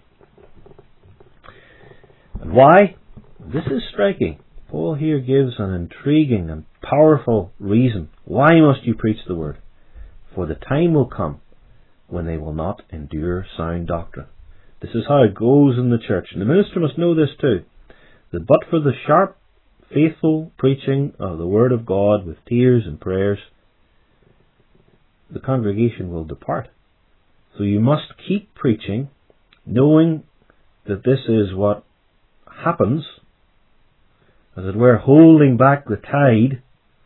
And why? This is striking. Paul here gives an intriguing and powerful reason. Why must you preach the word? For the time will come when they will not endure sound doctrine. This is how it goes in the church. And the minister must know this too, that but for the sharp, faithful preaching of the word of God with tears and prayers, the congregation will depart. So you must keep preaching, knowing that this is what happens, as it were, holding back the tide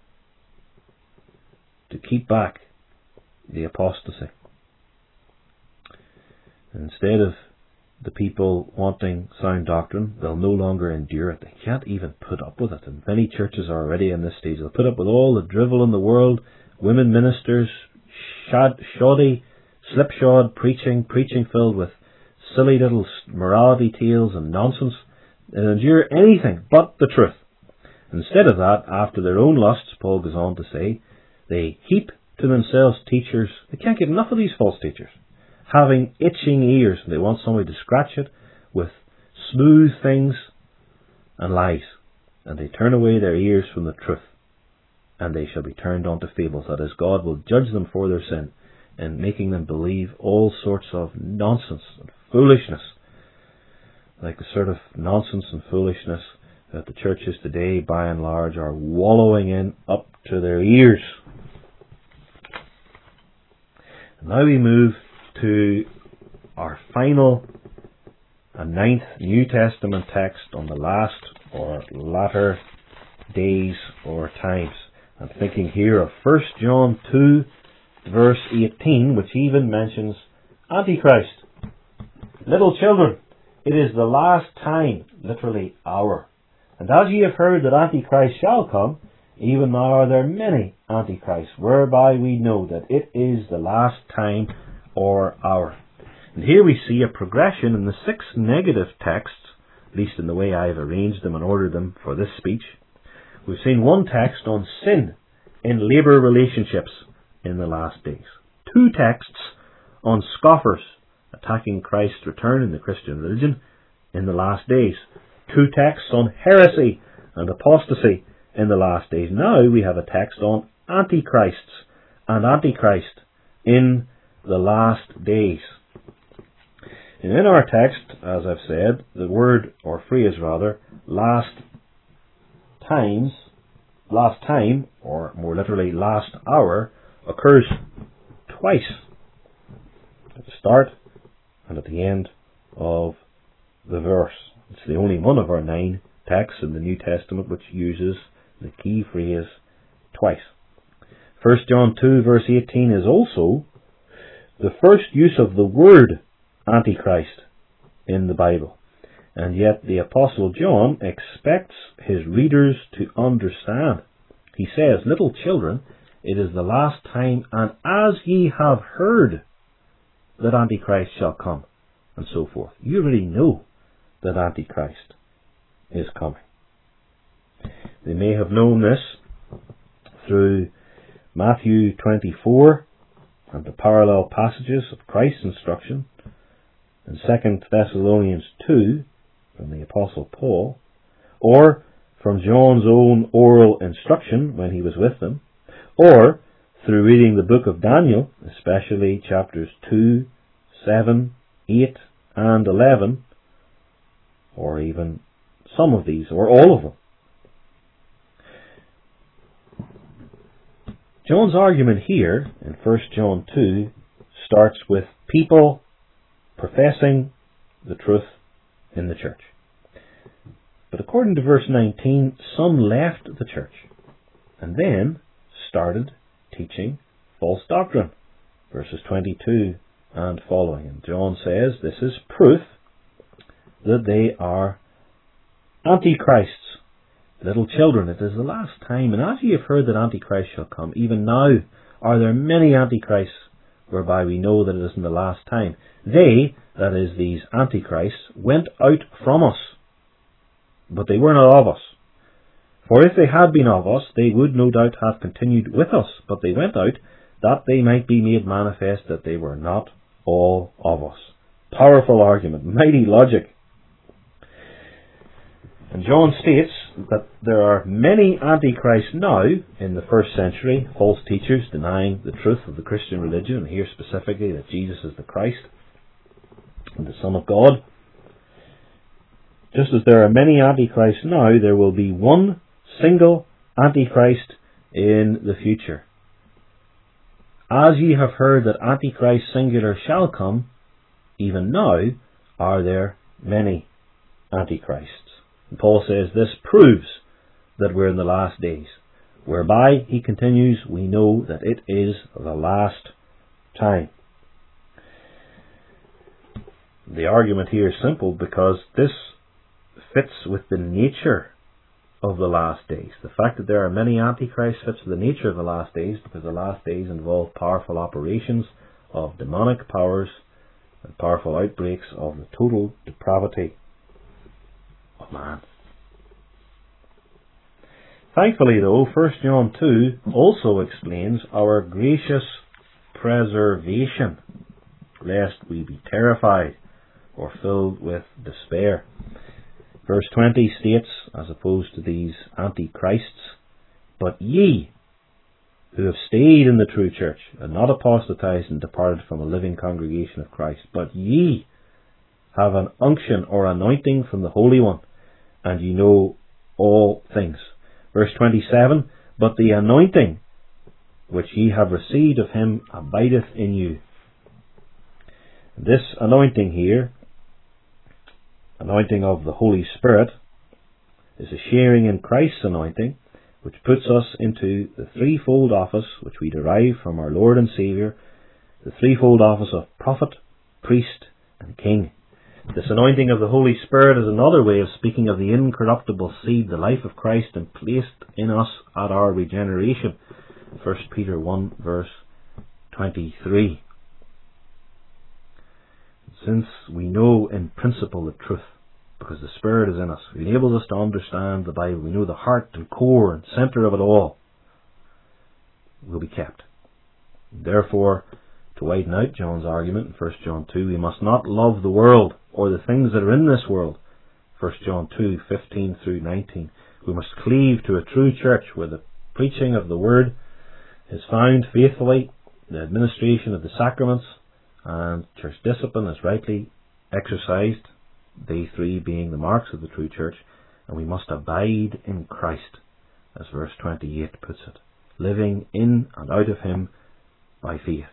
to keep back the apostasy. Instead of the people wanting sound doctrine, they'll no longer endure it. They can't even put up with it. And many churches are already in this stage. They'll put up with all the drivel in the world, women ministers, shad, shoddy, slipshod preaching, preaching filled with silly little morality tales and nonsense, and endure anything but the truth. Instead of that, after their own lusts, Paul goes on to say, they heap to themselves teachers. They can't get enough of these false teachers, having itching ears. They want somebody to scratch it with smooth things and lies. And they turn away their ears from the truth, and they shall be turned unto fables. That is, God will judge them for their sin, and making them believe all sorts of nonsense and foolishness, like the sort of nonsense and foolishness that the churches today, by and large, are wallowing in up to their ears. And now we move to our final and ninth New Testament text on the last or latter days or times. I'm thinking here of First John two verse eighteen, which even mentions Antichrist. Little children, it is the last time, literally hour. And as ye have heard that Antichrist shall come, even now are there many Antichrists, whereby we know that it is the last time or hour. And here we see a progression in the six negative texts, at least in the way I have arranged them and ordered them for this speech. We've seen one text on sin in labour relationships in the last days. Two texts on scoffers attacking Christ's return in the Christian religion in the last days. Two texts on heresy and apostasy in the last days. Now we have a text on antichrists and antichrist in the last days. And in our text, as I've said, the word, or phrase rather, last times, last time, or more literally last hour, occurs twice. At the start and at the end of the verse. It's the only one of our nine texts in the New Testament which uses the key phrase twice. First John two verse eighteen is also the first use of the word Antichrist in the Bible. And yet the Apostle John expects his readers to understand. He says, little children, it is the last time, and as ye have heard that Antichrist shall come, and so forth. You already know that Antichrist is coming. They may have known this through Matthew twenty-four and the parallel passages of Christ's instruction, and Second Thessalonians two from the Apostle Paul, or from John's own oral instruction when he was with them, or through reading the book of Daniel, especially chapters two, seven, eight, and eleven, or even some of these, or all of them. John's argument here in First John two starts with people professing the truth in the church. But according to verse nineteen, some left the church and then started teaching false doctrine. Verses twenty-two and following. And John says this is proof that they are antichrists. Little children, it is the last time, and as ye have heard that Antichrist shall come, even now are there many antichrists, whereby we know that it is in the last time. They, that is, these antichrists, went out from us, but they were not of us. For if they had been of us, they would no doubt have continued with us, but they went out, that they might be made manifest that they were not all of us. Powerful argument, mighty logic. And John states that there are many antichrists now in the first century, false teachers denying the truth of the Christian religion, and here specifically that Jesus is the Christ and the Son of God. Just as there are many antichrists now, there will be one single antichrist in the future. As ye have heard that Antichrist singular shall come, even now are there many antichrists. And Paul says this proves that we're in the last days, whereby, he continues, we know that it is the last time. The argument here is simple because this fits with the nature of the last days. The fact that there are many antichrists fits with the nature of the last days, because the last days involve powerful operations of demonic powers and powerful outbreaks of the total depravity of man. Thankfully though, First John two also explains our gracious preservation, lest we be terrified or filled with despair. Verse twenty states, as opposed to these antichrists, but ye, who have stayed in the true church, and not apostatized and departed from a living congregation of Christ, but ye have an unction or anointing from the Holy One, and ye know all things. Verse twenty-seven, but the anointing which ye have received of him abideth in you. This anointing here, anointing of the Holy Spirit, is a sharing in Christ's anointing, which puts us into the threefold office which we derive from our Lord and Saviour, the threefold office of prophet, priest, and king. This anointing of the Holy Spirit is another way of speaking of the incorruptible seed, the life of Christ, and placed in us at our regeneration. First Peter one verse twenty-three. Since we know in principle the truth, because the Spirit is in us, it enables us to understand the Bible. We know the heart and core and centre of it all will be kept. Therefore, to widen out John's argument in First John two, we must not love the world or the things that are in this world. First John two, fifteen through nineteen. We must cleave to a true church where the preaching of the Word is found faithfully, the administration of the sacraments, and church discipline is rightly exercised, they three being the marks of the true church, and we must abide in Christ, as verse twenty-eight puts it, living in and out of Him by faith.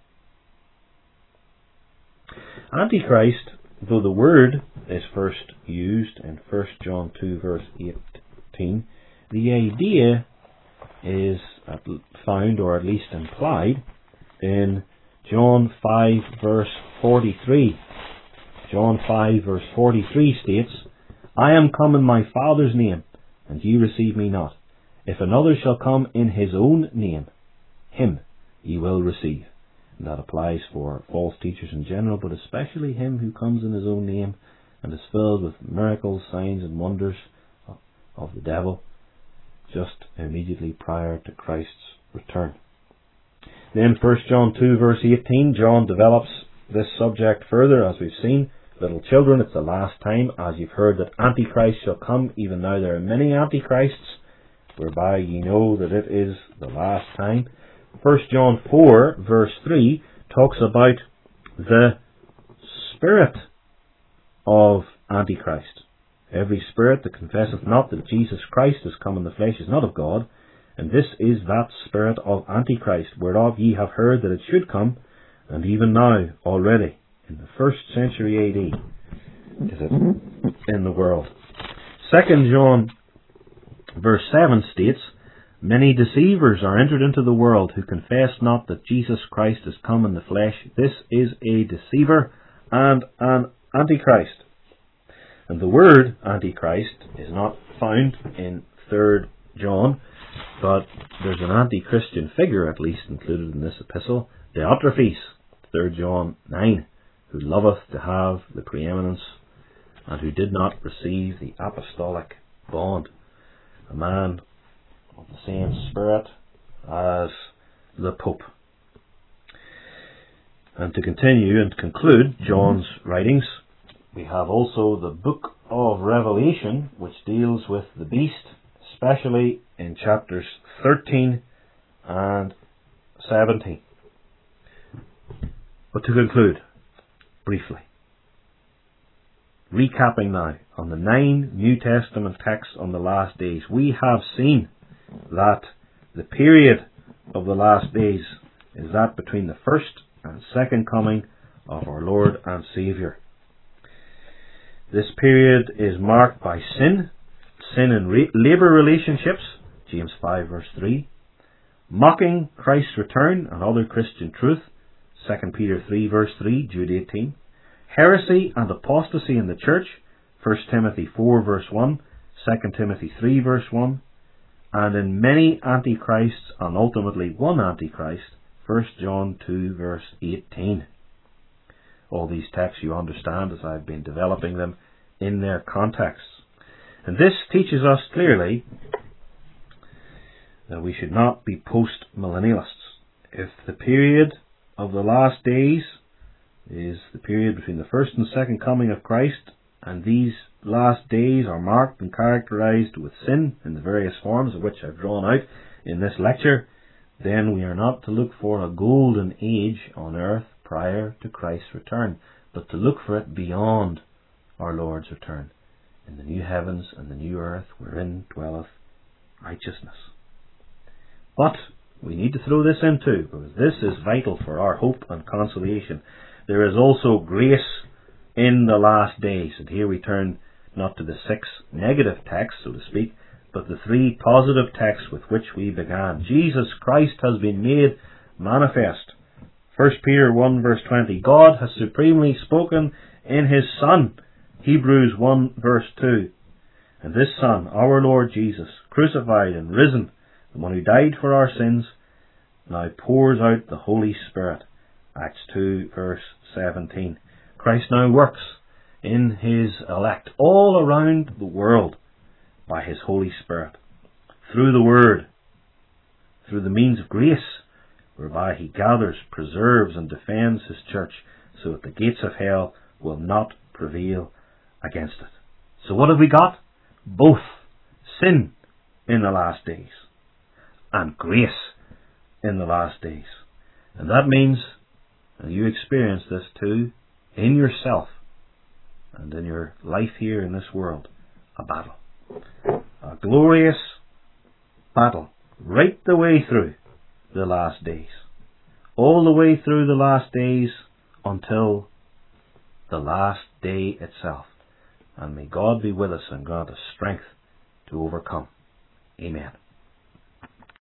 Antichrist, though the word is first used in First John two verse eighteen, the idea is found, or at least implied, in John five verse forty-three. John five verse forty-three states, I am come in my Father's name, and ye receive me not. If another shall come in his own name, him ye will receive. And that applies for false teachers in general, but especially him who comes in his own name and is filled with miracles, signs and wonders of the devil, just immediately prior to Christ's return. Then First John two verse eighteen, John develops this subject further, as we've seen. Little children, it's the last time, as you've heard that Antichrist shall come. Even now there are many Antichrists, whereby ye know that it is the last time. First John four verse three talks about the spirit of Antichrist. Every spirit that confesseth not that Jesus Christ is come in the flesh is not of God, and this is that spirit of Antichrist, whereof ye have heard that it should come, and even now already in the first century A D is it in the world. Second John verse seven states, many deceivers are entered into the world who confess not that Jesus Christ is come in the flesh. This is a deceiver and an antichrist. And the word antichrist is not found in Third John, but there's an anti-Christian figure at least included in this epistle, Diotrephes, Third John nine, who loveth to have the preeminence and who did not receive the apostolic bond. A man of the same spirit as the Pope. And to continue and conclude John's writings, we have also the book of Revelation, which deals with the beast, especially in chapters thirteen and seventeen. But to conclude, briefly, recapping now on the nine New Testament texts on the last days, we have seen that the period of the last days is that between the first and second coming of our Lord and Saviour. This period is marked by sin, sin in re- labour relationships, James five verse three, mocking Christ's return and other Christian truth, Second Peter three verse three, Jude eighteen, heresy and apostasy in the church, First Timothy four verse one, Second Timothy three verse one, and in many antichrists and ultimately one antichrist, First John two verse eighteen. All these texts you understand as I've been developing them in their contexts. And this teaches us clearly that we should not be post-millennialists. If the period of the last days is the period between the first and second coming of Christ, and these last days are marked and characterized with sin in the various forms of which I've drawn out in this lecture, then we are not to look for a golden age on earth prior to Christ's return, but to look for it beyond our Lord's return, in the new heavens and the new earth wherein dwelleth righteousness. But we need to throw this in too, because this is vital for our hope and consolation. There is also grace in the last days, and here we turn not to the six negative texts, so to speak, but the three positive texts with which we began. Jesus Christ has been made manifest. First Peter one verse twenty, God has supremely spoken in His Son. Hebrews one verse two. And this Son, our Lord Jesus, crucified and risen, the one who died for our sins, now pours out the Holy Spirit. Acts two verse seventeen. Christ now works in His elect all around the world by His Holy Spirit, through the Word, through the means of grace, whereby He gathers, preserves and defends His church, so that the gates of hell will not prevail against it. So what have we got? Both sin in the last days and grace in the last days. And that means, and you experience this too, in yourself and in your life here in this world, a battle. A glorious battle right the way through the last days. All the way through the last days until the last day itself. And may God be with us and grant us strength to overcome. Amen.